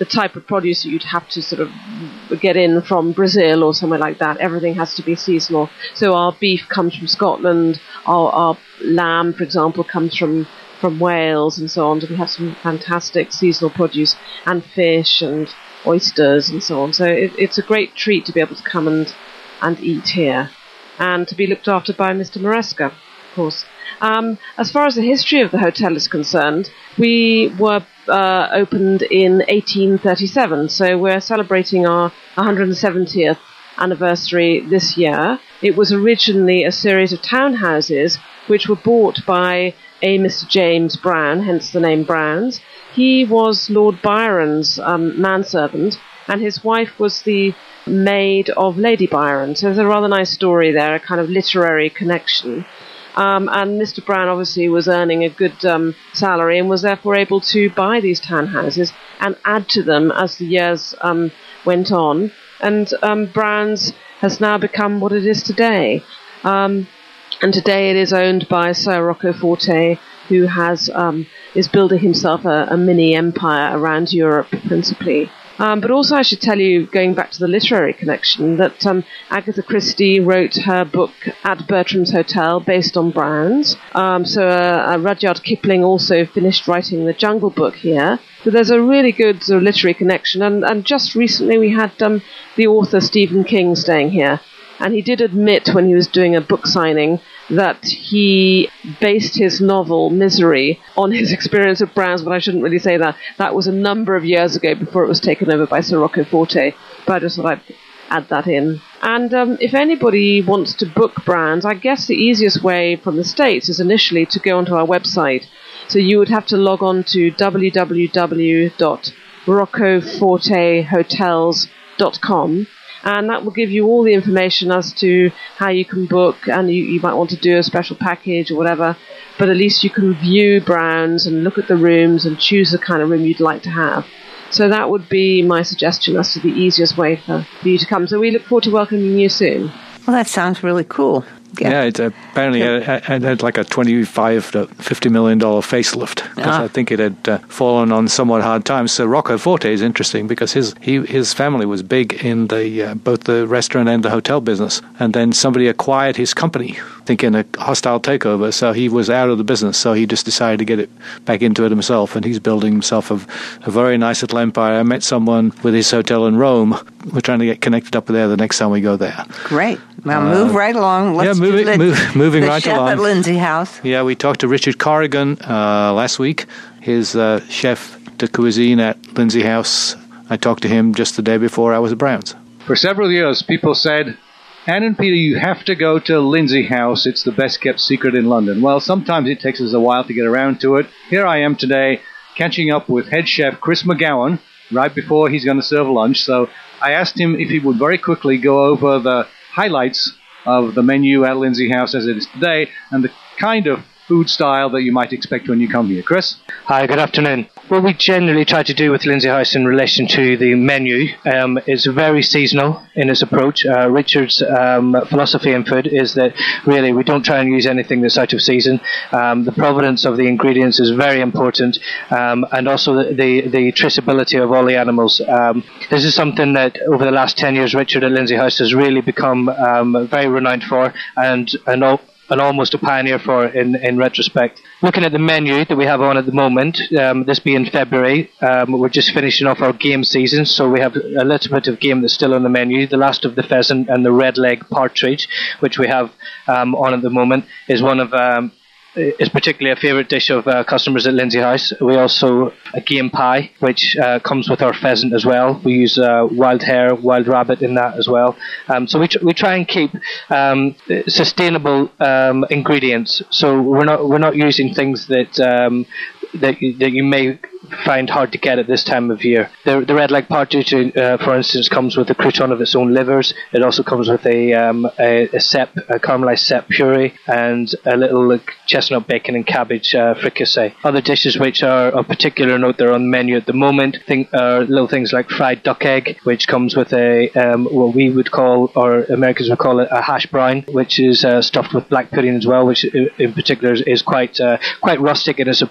the type of produce that you'd have to sort of get in from Brazil or somewhere like that. Everything has to be seasonal. So our beef comes from Scotland, our, our lamb, for example, comes from, from Wales and so on. So we have some fantastic seasonal produce and fish and oysters and so on. So it, it's a great treat to be able to come and, and eat here and to be looked after by Mister Maresca, of course. Um, as far as the history of the hotel is concerned, we were uh, opened in eighteen thirty-seven, so we're celebrating our one hundred seventieth anniversary this year. It was originally a series of townhouses which were bought by a Mister James Brown, hence the name Browns. He was Lord Byron's um, manservant, and his wife was the maid of Lady Byron. So there's a rather nice story there, a kind of literary connection. Um, and Mister Brown obviously was earning a good um, salary and was therefore able to buy these townhouses and add to them as the years um, went on. And um, Brown's has now become what it is today. Um, and today it is owned by Sir Rocco Forte, who has um, is building himself a, a mini empire around Europe principally. Um, but also I should tell you, going back to the literary connection, that um, Agatha Christie wrote her book At Bertram's Hotel based on Brown's. Um, so uh, uh, Rudyard Kipling also finished writing the Jungle Book here. So there's a really good sort of literary connection. And, and just recently we had um, the author Stephen King staying here. And he did admit when he was doing a book signing that he based his novel Misery on his experience of Brown's, but I shouldn't really say that. That was a number of years ago before it was taken over by Sir Rocco Forte, but I just thought I'd add that in. And um, if anybody wants to book Brown's, I guess the easiest way from the States is initially to go onto our website. So you would have to log on to w w w dot rocco forte hotels dot com. And that will give you all the information as to how you can book, and you, you might want to do a special package or whatever, but at least you can view Brown's and look at the rooms and choose the kind of room you'd like to have. So that would be my suggestion as to the easiest way for, for you to come. So we look forward to welcoming you soon. Well, that sounds really cool. Yeah, yeah it's apparently yeah. it had like a twenty-five to fifty million dollars facelift because ah. I think it had uh, fallen on somewhat hard times. So Rocco Forte is interesting because his he, his family was big in the uh, both the restaurant and the hotel business, and then somebody acquired his company, I think in a hostile takeover. So he was out of the business. So he just decided to get it back into it himself, and he's building himself a, a very nice little empire. I met someone with his hotel in Rome. We're trying to get connected up there the next time we go there. Great. Well, move uh, right along. Let's yeah, move it, the, move, moving the right chef along. at Lindsay House. Yeah, we talked to Richard Corrigan uh, last week, his uh, chef de cuisine at Lindsay House. I talked to him just the day before I was at Brown's. For several years, people said, Anne and Peter, you have to go to Lindsay House. It's the best kept secret in London. Well, sometimes it takes us a while to get around to it. Here I am today, catching up with head chef Chris McGowan, right before he's going to serve lunch. So I asked him if he would very quickly go over the highlights of the menu at Lindsay House as it is today and the kind of food style that you might expect when you come here. Chris? Hi, good afternoon. What we generally try to do with Lindsay House in relation to the menu um, is very seasonal in its approach. Uh, Richard's um, philosophy in food is that really we don't try and use anything that's out of season. Um, the provenance of the ingredients is very important, um, and also the, the, the traceability of all the animals. Um, this is something that over the last ten years Richard at Lindsay House has really become um, very renowned for, and, and all and almost a pioneer for in, in retrospect. Looking at the menu that we have on at the moment, um, this being February, um, we're just finishing off our game season, so we have a little bit of game that's still on the menu. The Last of the Pheasant and the Red Leg Partridge, which we have um, on at the moment, is one of um, is particularly a favourite dish of uh, customers at Lindsay House. We also a game pie, which uh, comes with our pheasant as well. We use uh, wild hare, wild rabbit in that as well. Um, so we tr- we try and keep um, sustainable um, ingredients. So we're not we're not using things that um, that you, that you may find hard to get at this time of year. The, the red leg partridge, uh, for instance, comes with a crouton of its own livers. It also comes with a um, a, a sep, a caramelized sep puree, and a little like, chestnut bacon and cabbage uh, fricassee. Other dishes which are of particular note that are on the menu at the moment think are little things like fried duck egg, which comes with a um, what we would call, or Americans would call it, a hash brown, which is uh, stuffed with black pudding as well, which in particular is, is quite uh, quite rustic in its approach, but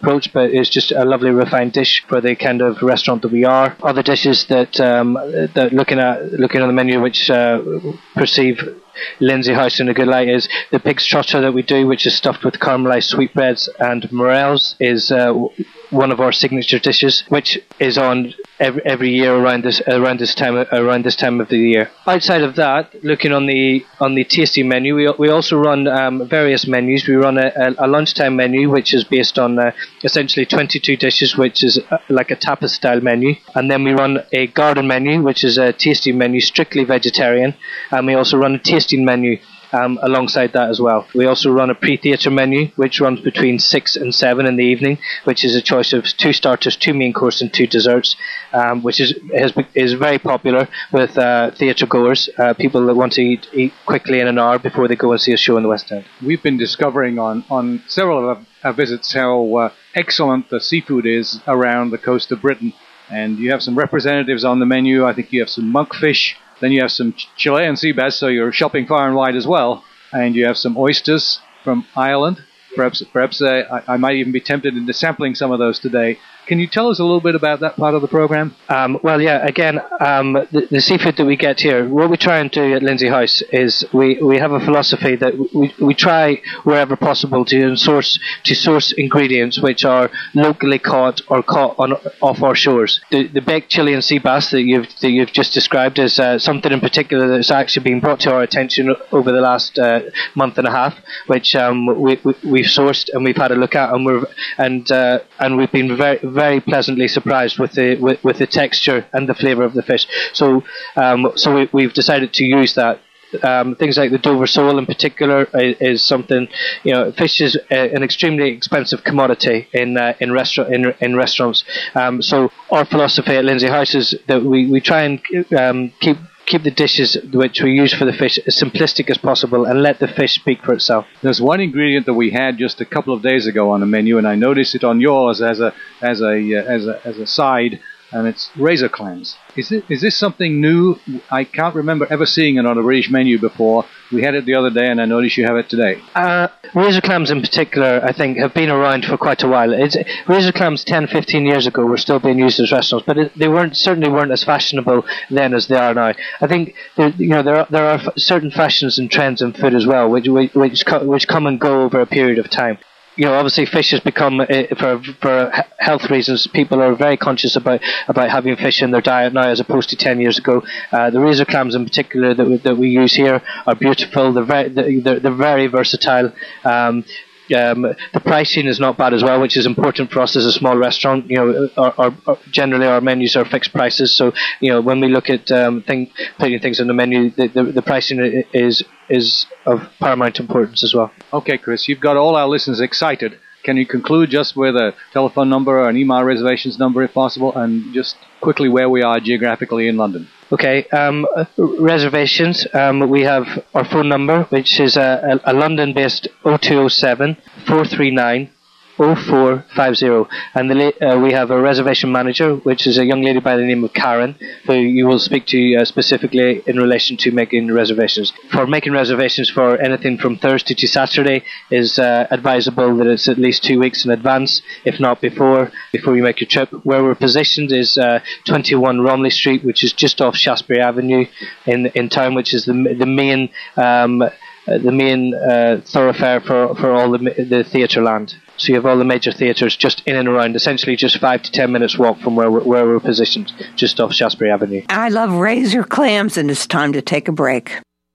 is just a lovely refined dish for the kind of restaurant that we are. Other dishes that um, that looking at looking on the menu, which uh, perceive Lindsay House in a good light, is the pig's trotter that we do, which is stuffed with caramelized sweetbreads and morels, is uh, one of our signature dishes, which is on every, every year around this around this time around this time of the year. Outside of that, looking on the on the tasty menu, we we also run um, various menus. We run a, a, a lunchtime menu, which is based on uh, essentially twenty-two dishes, which is uh, like a tapas style menu, and then we run a garden menu, which is a tasty menu, strictly vegetarian, and we also run a tasting menu Um, alongside that as well. We also run a pre-theatre menu, which runs between six and seven in the evening, which is a choice of two starters, two main course, and two desserts, um, which is has, is very popular with uh, theatre goers, uh, people that want to eat, eat quickly in an hour before they go and see a show in the West End. We've been discovering on, on several of our, our visits how uh, excellent the seafood is around the coast of Britain, and you have some representatives on the menu. I think you have some monkfish. Then you have some Chilean sea bass, so you're shopping far and wide as well. And you have some oysters from Ireland. Perhaps perhaps uh, I, I might even be tempted into sampling some of those today. Can you tell us a little bit about that part of the program? Um, well, yeah, again, um, the, the seafood that we get here, what we try and do at Lindsay House is we, we have a philosophy that we, we try wherever possible to source to source ingredients which are locally caught or caught on off our shores. The, the baked Chilean sea bass that you've that you've just described is uh, something in particular that's actually been brought to our attention over the last uh, month and a half, which um, we, we we've sourced and we've had a look at, and we're and uh, and we've been very very pleasantly surprised with the with, with the texture and the flavour of the fish. So um, so we, we've decided to use that. Um, things like the Dover sole in particular is, is something, you know, fish is a, an extremely expensive commodity in uh, in, restaurant, in in restaurants. Um, so our philosophy at Lindsay House is that we, we try and um, keep keep the dishes which we use for the fish as simplistic as possible and let the fish speak for itself. There's one ingredient that we had just a couple of days ago on the menu, and I noticed it on yours as a as a uh, as a as a side, and it's razor clams. Is it is this something new? I can't remember ever seeing it on a British menu before. We had it the other day, and I noticed you have it today. Uh, razor clams in particular, I think, have been around for quite a while. It's, razor clams ten, fifteen years ago were still being used as restaurants, but it, they weren't certainly weren't as fashionable then as they are now. I think there, you know there are, there are f- certain fashions and trends in food as well, which which which, co- which come and go over a period of time. You know, obviously, fish has become, uh, for for health reasons, people are very conscious about, about having fish in their diet now as opposed to ten years ago. Uh, the razor clams in particular that we, that we use here are beautiful. They're very, they're, they're very versatile. Um, Um, the pricing is not bad as well, which is important for us as a small restaurant. You know, our, our, our, generally our menus are fixed prices, so you know when we look at um, thing, putting things on the menu, the, the, the pricing is is of paramount importance as well. Okay, Chris, you've got all our listeners excited. Can you conclude just with a telephone number or an email reservations number, if possible, and just quickly where we are geographically in London? Okay, um, reservations. Um, we have our phone number, which is a, a, a London-based oh two oh seven, four three nine, oh four five oh, and the, uh, we have a reservation manager, which is a young lady by the name of Karen, who you will speak to uh, specifically in relation to making reservations. For making reservations for anything from Thursday to Saturday is uh, advisable that it's at least two weeks in advance, if not before, before you make your trip. Where we're positioned is uh, twenty-one Romley Street, which is just off Shaftesbury Avenue in in town, which is the the main um, uh, the main uh, thoroughfare for for all the the theatre land. So you have all the major theatres just in and around, essentially just five to ten minutes walk from where we're, where we're positioned, just off Shaftesbury Avenue. I love razor clams, and it's time to take a break.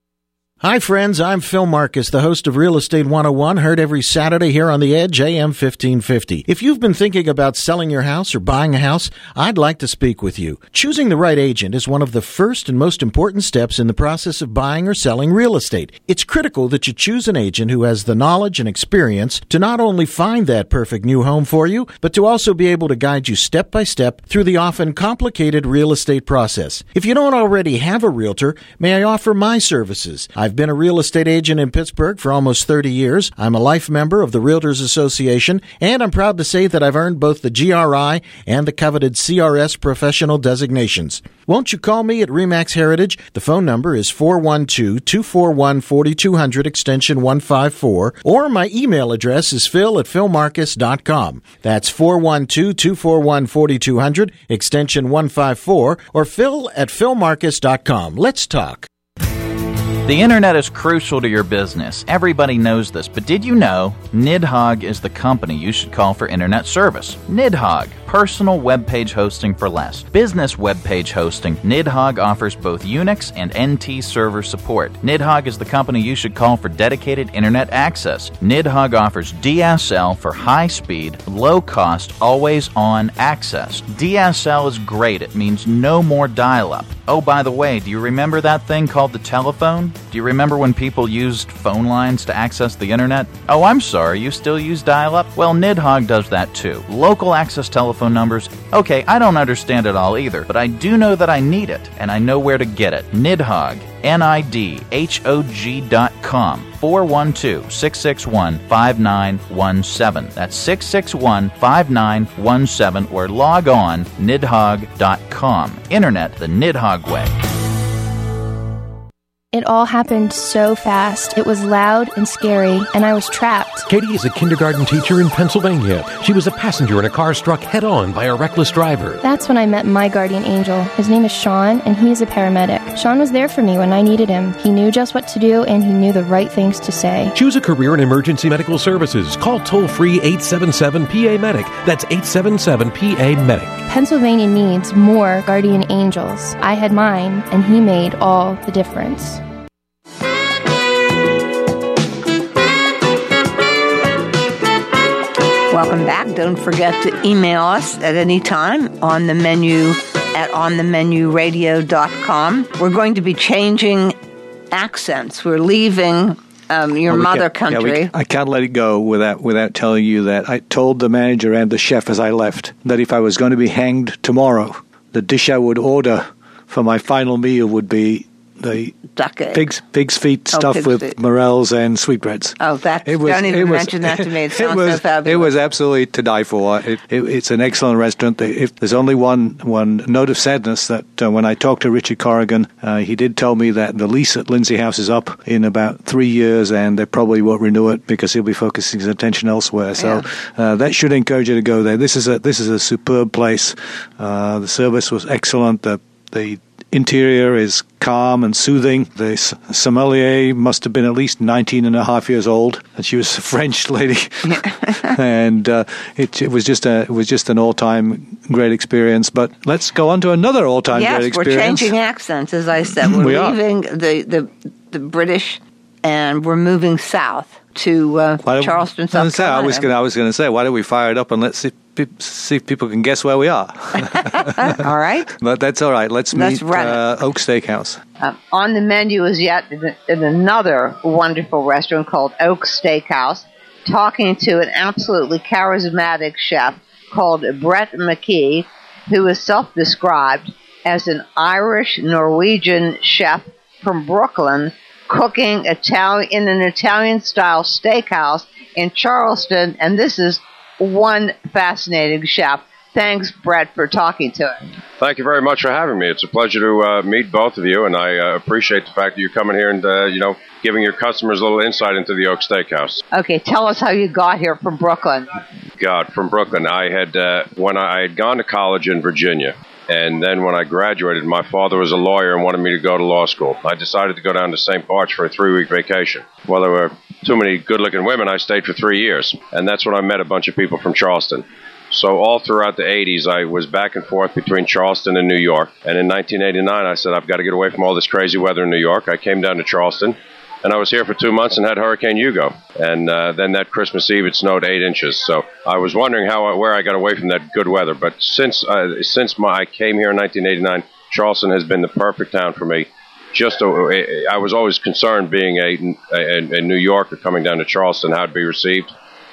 Hi, friends. I'm Phil Marcus, the host of Real Estate one oh one, heard every Saturday here on The Edge, A M fifteen fifty. If you've been thinking about selling your house or buying a house, I'd like to speak with you. Choosing the right agent is one of the first and most important steps in the process of buying or selling real estate. It's critical that you choose an agent who has the knowledge and experience to not only find that perfect new home for you, but to also be able to guide you step by step through the often complicated real estate process. If you don't already have a realtor, may I offer my services? I I've been a real estate agent in Pittsburgh for almost thirty years. I'm a life member of the Realtors Association, and I'm proud to say that I've earned both the G R I and the coveted C R S professional designations. Won't you call me at RE/MAX Heritage? The phone number is four one two, two four one, four two zero zero, extension one five four, or my email address is phil at phil marcus dot com. That's four one two, two four one, four two zero zero, extension one five four, or phil at phil marcus dot com. Let's talk. The internet is crucial to your business. Everybody knows this, but did you know Nidhogg is the company you should call for internet service? Nidhogg, personal web page hosting for less. Business web page hosting. Nidhogg offers both Unix and N T server support. Nidhogg is the company you should call for dedicated internet access. Nidhogg offers D S L for high speed, low cost, always on access. D S L is great. It means no more dial up. Oh, by the way, do you remember that thing called the telephone? Do you remember when people used phone lines to access the internet? Oh, I'm sorry, you still use dial-up? Well, Nidhogg does that too. Local access telephone numbers? Okay, I don't understand it all either, but I do know that I need it, and I know where to get it. Nidhogg, N I D H O G dot com, four one two, six six one, five nine one seven. That's six six one, five nine one seven, or log on nidhogg dot com. Internet the Nidhogg way. It all happened so fast. It was loud and scary, and I was trapped. Katie is a kindergarten teacher in Pennsylvania. She was a passenger in a car struck head-on by a reckless driver. That's when I met my guardian angel. His name is Sean, and he's a paramedic. Sean was there for me when I needed him. He knew just what to do, and he knew the right things to say. Choose a career in emergency medical services. Call toll-free eight seven seven P A medic. That's eight seven seven P A medic. Pennsylvania needs more guardian angels. I had mine, and he made all the difference. Welcome back. Don't forget to email us at any time on the menu at on the menu radio dot com. We're going to be changing accents. We're leaving um, your well, we mother can't, country. Yeah, we, I can't let it go without without telling you that I told the manager and the chef as I left that if I was going to be hanged tomorrow, the dish I would order for my final meal would be the Duck egg. pig's pig's feet Oh, stuffed pig's with feet. morels and sweetbreads. Oh, that, It was- don't even it was- mention that to me. It sounds it was, so fabulous. It was absolutely to die for. It, it, it's an excellent restaurant. If there's only one one note of sadness that uh, when I talked to Richard Corrigan, uh, he did tell me that the lease at Lindsay House is up in about three years, and they probably won't renew it because he'll be focusing his attention elsewhere. So uh, that should encourage you to go there. This is a this is a superb place. Uh, the service was excellent. The the interior is calm and soothing. The s- sommelier must have been at least nineteen and a half years old, and she was a French lady. and uh, it, it was just a it was just an all-time great experience. But let's go on to another all-time yes, great experience. we're changing accents, as I said. We're We are. leaving the, the, the British, and we're moving south to uh, Why don't- Charleston, I was South gonna say- I Carolina. was going I was going to say, why don't we fire it up and let's see, pe- see if people can guess where we are. All right. But that's all right. Let's Let's meet run it. uh, Oak Steakhouse. Uh, on the menu is yet in another wonderful restaurant called Oak Steakhouse, talking to an absolutely charismatic chef called Brett McKee, who is self-described as an Irish-Norwegian chef from Brooklyn, cooking Italian in an Italian-style steakhouse in Charleston, and this is one fascinating chef. Thanks, Brett, for talking to us. Thank you very much for having me. It's a pleasure to uh, meet both of you, and I uh, appreciate the fact that you're coming here and, uh, you know, giving your customers a little insight into the Oak Steakhouse. Okay, tell us how you got here from Brooklyn. God, from Brooklyn. I had, uh, when I, I had gone to college in Virginia, and then when I graduated, my father was a lawyer and wanted me to go to law school. I decided to go down to Saint Bart's for a three-week vacation. Well, there were too many good-looking women. I stayed for three years, and that's when I met a bunch of people from Charleston. So all throughout the eighties, I was back and forth between Charleston and New York. And in nineteen eighty-nine, I said, I've got to get away from all this crazy weather in New York. I came down to Charleston, and I was here for two months and had Hurricane Hugo. And uh, then that Christmas Eve, it snowed eight inches. So I was wondering how I, where I got away from that good weather. But since uh, since my, I came here in nineteen eighty-nine, Charleston has been the perfect town for me. Just a, I was always concerned being a, a, a New Yorker coming down to Charleston, how it'd be received.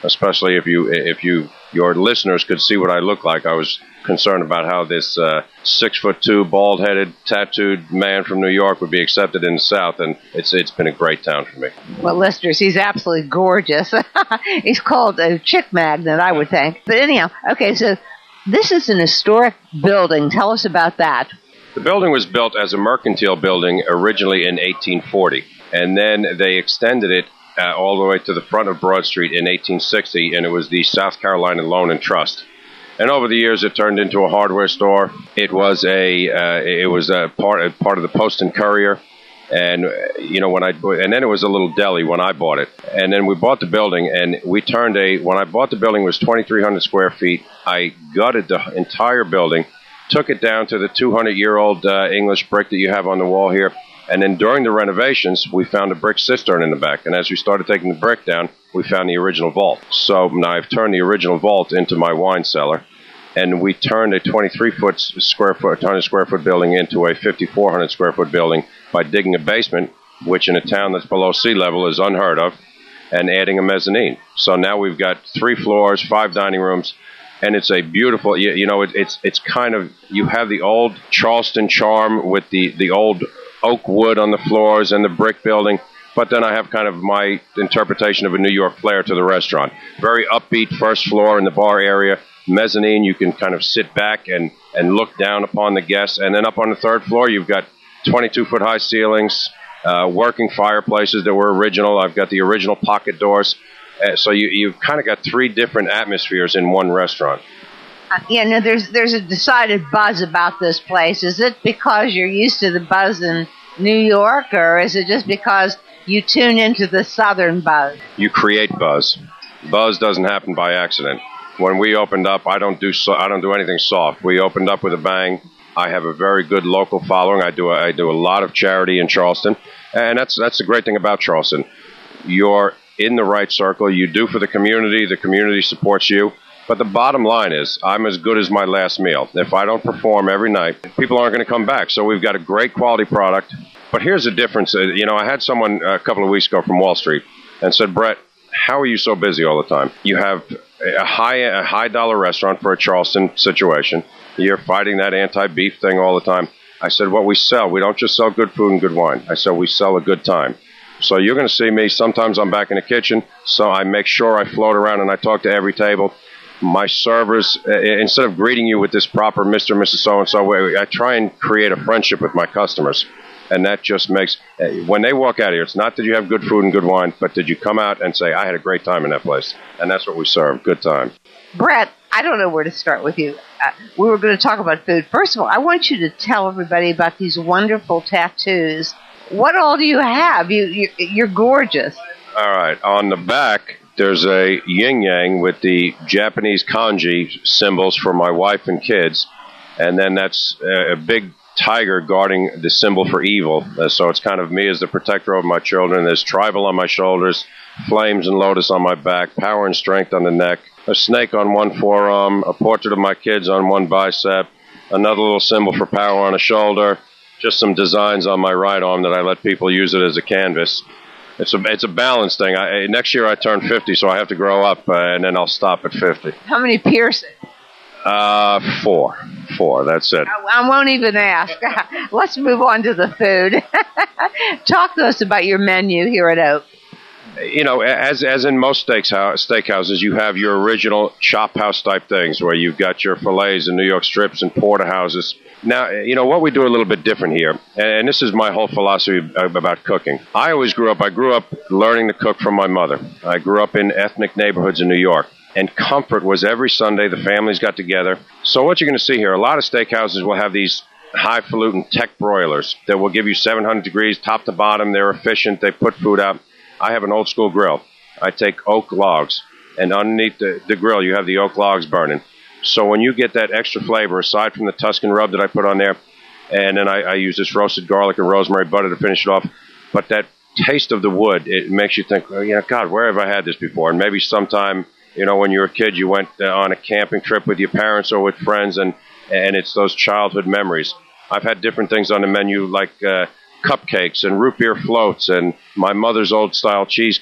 especially if you if you your listeners could see what I look like. I was concerned about how this uh, six foot two, bald headed, tattooed man from New York would be accepted in the South, and it's it's been a great town for me. Well, listeners, he's absolutely gorgeous. He's called a chick magnet, I would think. But anyhow, okay, so this is an historic building. Tell us about that. The building was built as a mercantile building originally in eighteen forty, and then they extended it uh, all the way to the front of Broad Street in eighteen sixty, and it was the South Carolina Loan and Trust. And over the years, it turned into a hardware store. It was a uh, it was a part a part of the Post and Courier, and uh, you know when I and then it was a little deli when I bought it. And then we bought the building, and we turned a when I bought the building it was twenty-three hundred square feet. I gutted the entire building, took it down to the two hundred year old uh, English brick that you have on the wall here. And then during the renovations, we found a brick cistern in the back. And as we started taking the brick down, we found the original vault. So now I've turned the original vault into my wine cellar. And we turned a twenty-three foot square foot, one hundred square foot building into a fifty-four hundred square foot building by digging a basement, which in a town that's below sea level is unheard of, and adding a mezzanine. So now we've got three floors, five dining rooms. And it's a beautiful, you, you know, it, it's it's kind of, you have the old Charleston charm with the, the old oak wood on the floors and the brick building, but then I have kind of my interpretation of a New York flair to the restaurant. Very upbeat first floor in the bar area, mezzanine, you can kind of sit back and, and look down upon the guests, and then up on the third floor you've got twenty-two foot high ceilings, uh, working fireplaces that were original. I've got the original pocket doors, uh, so you, you've kind of got three different atmospheres in one restaurant. Uh, yeah, no, there's there's a decided buzz about this place. Is it because you're used to the buzz in New York, or is it just because you tune into the southern buzz? You create buzz. Buzz doesn't happen by accident. When we opened up, I don't do so, I don't do anything soft. We opened up with a bang. I have a very good local following. I do a, I do a lot of charity in Charleston, and that's that's the great thing about Charleston. You're in the right circle. You do for the community. The community supports you. But the bottom line is, I'm as good as my last meal. If I don't perform every night, people aren't going to come back. So we've got a great quality product. But here's the difference. Uh, you know, I had someone a couple of weeks ago from Wall Street and said, Brett, how are you so busy all the time? You have a high a high dollar restaurant for a Charleston situation. You're fighting that anti-beef thing all the time. I said, what we sell, we don't just sell good food and good wine. I said, we sell a good time. So you're going to see me. Sometimes I'm back in the kitchen, so I make sure I float around and I talk to every table. My servers, uh, instead of greeting you with this proper Mister Missus So-and-so, I try and create a friendship with my customers. And that just makes, uh, when they walk out of here, it's not that you have good food and good wine, but did you come out and say, I had a great time in that place. And that's what we serve, good time. Brett, I don't know where to start with you. Uh, we were going to talk about food. First of all, I want you to tell everybody about these wonderful tattoos. What all do you have? You, you, you're gorgeous. All right. On the back, there's a yin-yang with the Japanese kanji symbols for my wife and kids. And then that's a big tiger guarding the symbol for evil. Uh, so it's kind of me as the protector of my children. There's tribal on my shoulders, flames and lotus on my back, power and strength on the neck, a snake on one forearm, a portrait of my kids on one bicep, another little symbol for power on a shoulder, just some designs on my right arm that I let people use it as a canvas. It's a it's a balance thing. I, next year I turn fifty, so I have to grow up, uh, and then I'll stop at fifty. How many piercings? Uh, four. Four, that's it. I, I won't even ask. Let's move on to the food. Talk to us about your menu here at Oak. You know, as as in most steakhouse, steakhouses, you have your original chop house type things where you've got your fillets and New York strips and porterhouses. Now, you know, what we do a little bit different here, and this is my whole philosophy about cooking. I always grew up, I grew up learning to cook from my mother. I grew up in ethnic neighborhoods in New York. And comfort was every Sunday the families got together. So what you're going to see here, a lot of steakhouses will have these highfalutin tech broilers that will give you seven hundred degrees top to bottom. They're efficient. They put food out. I have an old school grill. I take oak logs, and underneath the, the grill you have the oak logs burning. So when you get that extra flavor, aside from the Tuscan rub that I put on there, and then I, I use this roasted garlic and rosemary butter to finish it off, but that taste of the wood, it makes you think, oh, yeah, God, where have I had this before? And maybe sometime, you know, when you were a kid, you went uh, on a camping trip with your parents or with friends, and, and it's those childhood memories. I've had different things on the menu like uh, cupcakes and root beer floats and my mother's old-style cheesecake.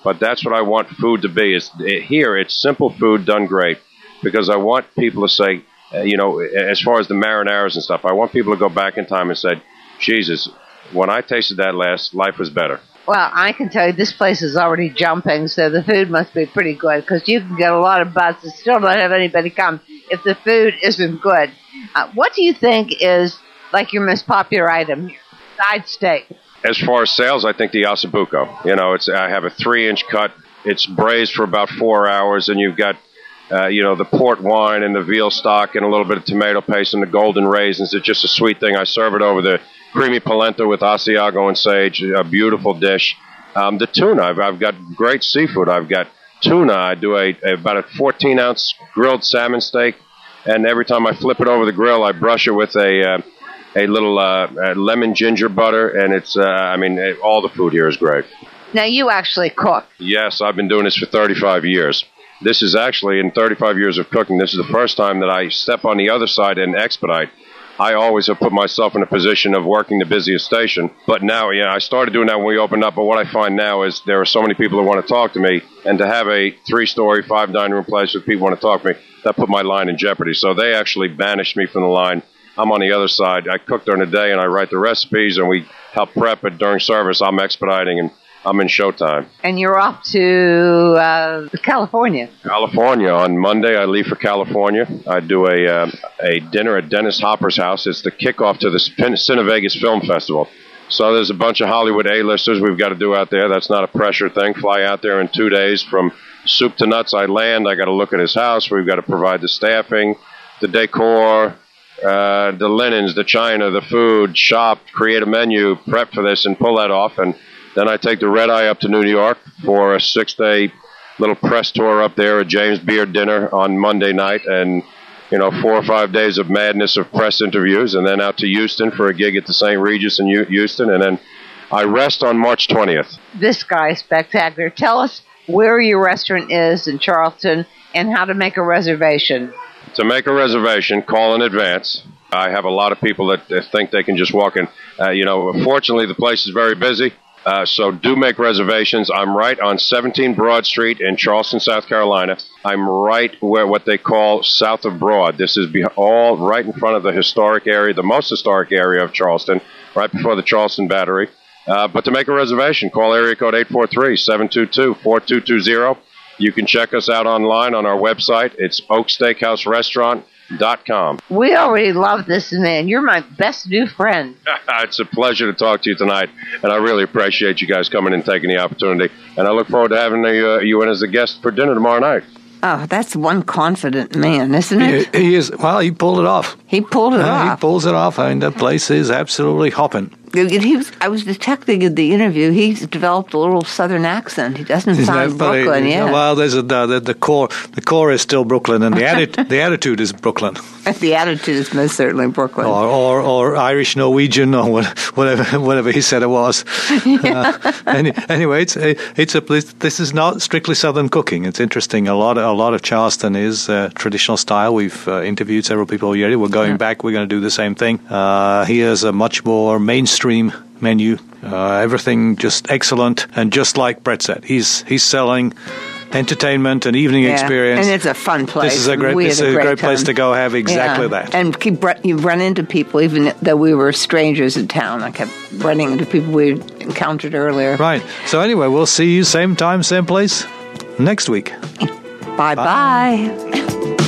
but that's what I want food to be. Is it, here, it's simple food done great, because I want people to say, uh, you know, as far as the marinaras and stuff, I want people to go back in time and say, Jesus, when I tasted that last, life was better. Well, I can tell you this place is already jumping, so the food must be pretty good, because you can get a lot of buzz and still not have anybody come if the food isn't good. Uh, what do you think is, like, your most popular item here? Side steak. As far as sales, I think the ossobuco. You know, it's I have a three-inch cut. It's braised for about four hours, and you've got, uh, you know, the port wine and the veal stock and a little bit of tomato paste and the golden raisins. It's just a sweet thing. I serve it over the creamy polenta with Asiago and sage, a beautiful dish. Um, the tuna, I've, I've got great seafood. I've got tuna. I do a, a about a fourteen-ounce grilled salmon steak, and every time I flip it over the grill, I brush it with a uh, a little uh, uh, lemon ginger butter, and it's, uh, I mean, it, all the food here is great. Now, you actually cook. Yes, I've been doing this for thirty-five years. This is actually, in thirty-five years of cooking, this is the first time that I step on the other side and expedite. I always have put myself in a position of working the busiest station, but now, yeah, I started doing that when we opened up, but what I find now is there are so many people who want to talk to me, and to have a three-story, five-dining room place with people who want to talk to me, that put my line in jeopardy. So they actually banished me from the line. I'm on the other side. I cook during the day, and I write the recipes, and we help prep it during service. I'm expediting, and I'm in showtime. And you're off to uh, California. California. On Monday, I leave for California. I do a uh, a dinner at Dennis Hopper's house. It's the kickoff to the Cine Vegas Film Festival. So there's a bunch of Hollywood A-listers we've got to do out there. That's not a pressure thing. Fly out there in two days from soup to nuts. I land. I got to look at his house. We've got to provide the staffing, the decor, uh, the linens, the china, the food, shop, create a menu, prep for this, and pull that off. And then I take the red eye up to New York for a six-day little press tour up there, a James Beard dinner on Monday night, and, you know, four or five days of madness of press interviews, and then out to Houston for a gig at the Saint Regis in Houston, and then I rest on March twentieth. This guy is spectacular. Tell us where your restaurant is in Charleston and how to make a reservation. To make a reservation, call in advance. I have a lot of people that, that think they can just walk in. Uh, you know, fortunately, the place is very busy. Uh, so do make reservations. I'm right on seventeen Broad Street in Charleston, South Carolina. I'm right where what they call south of Broad. This is be- all right in front of the historic area, the most historic area of Charleston, right before the Charleston Battery. Uh, but to make a reservation, call area code eight four three, seven two two, four two two zero. You can check us out online on our website. It's oak steakhouse restaurant dot com. We already love this man. You're my best new friend. It's a pleasure to talk to you tonight, and I really appreciate you guys coming and taking the opportunity. And I look forward to having you, uh, you in as a guest for dinner tomorrow night. Oh, that's one confident man, isn't it? He, he is. Well, he pulled it off. He pulled it uh, off. He pulls it off. I mean, that place is absolutely hopping. He was, I was detecting in the interview, he's developed a little southern accent. He doesn't Isn't sound Brooklyn, yeah. Well, there's a, the, the core the core is still Brooklyn, and the, atti- the attitude is Brooklyn. The attitude is most certainly Brooklyn. Or, or, or Irish Norwegian, or whatever whatever he said it was. Yeah. uh, any, anyway, it's it's a this is not strictly Southern cooking. It's interesting. A lot of, a lot of Charleston is uh, traditional style. We've uh, interviewed several people already. We're going yeah. back. We're going to do the same thing. Uh, here's a much more mainstream menu. Uh, everything just excellent, and just like Brett said, he's he's selling entertainment and evening yeah. experience, and it's a fun place. This is a great, this is a great, great place to go have exactly yeah. that. And keep you run into people, even though we were strangers in town. I kept running into people we encountered earlier. Right. So anyway, we'll see you same time, same place next week. Bye bye. bye.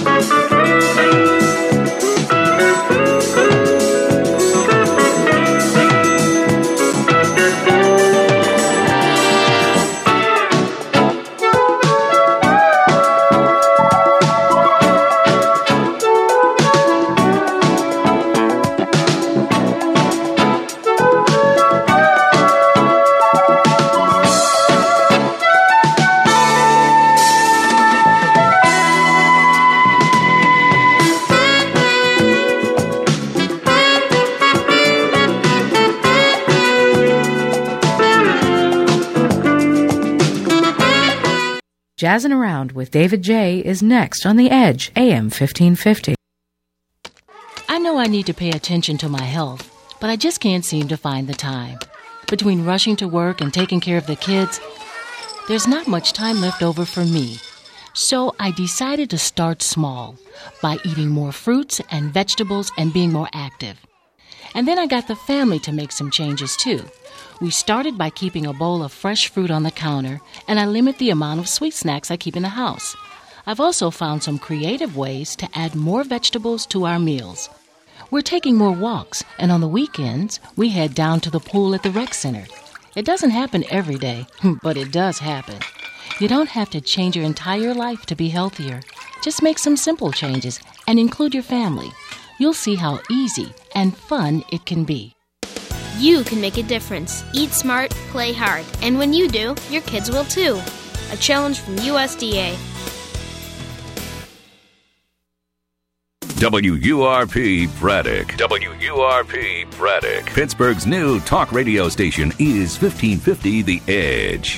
Jazzin' Around with David J. is next on The Edge, A M fifteen fifty. I know I need to pay attention to my health, but I just can't seem to find the time. Between rushing to work and taking care of the kids, there's not much time left over for me. So I decided to start small by eating more fruits and vegetables and being more active. And then I got the family to make some changes too. We started by keeping a bowl of fresh fruit on the counter, and I limit the amount of sweet snacks I keep in the house. I've also found some creative ways to add more vegetables to our meals. We're taking more walks, and on the weekends, we head down to the pool at the rec center. It doesn't happen every day, but it does happen. You don't have to change your entire life to be healthier. Just make some simple changes and include your family. You'll see how easy and fun it can be. You can make a difference. Eat smart, play hard. And when you do, your kids will too. A challenge from U S D A. W U R P Braddock. W U R P Braddock. Pittsburgh's new talk radio station is fifteen fifty The Edge.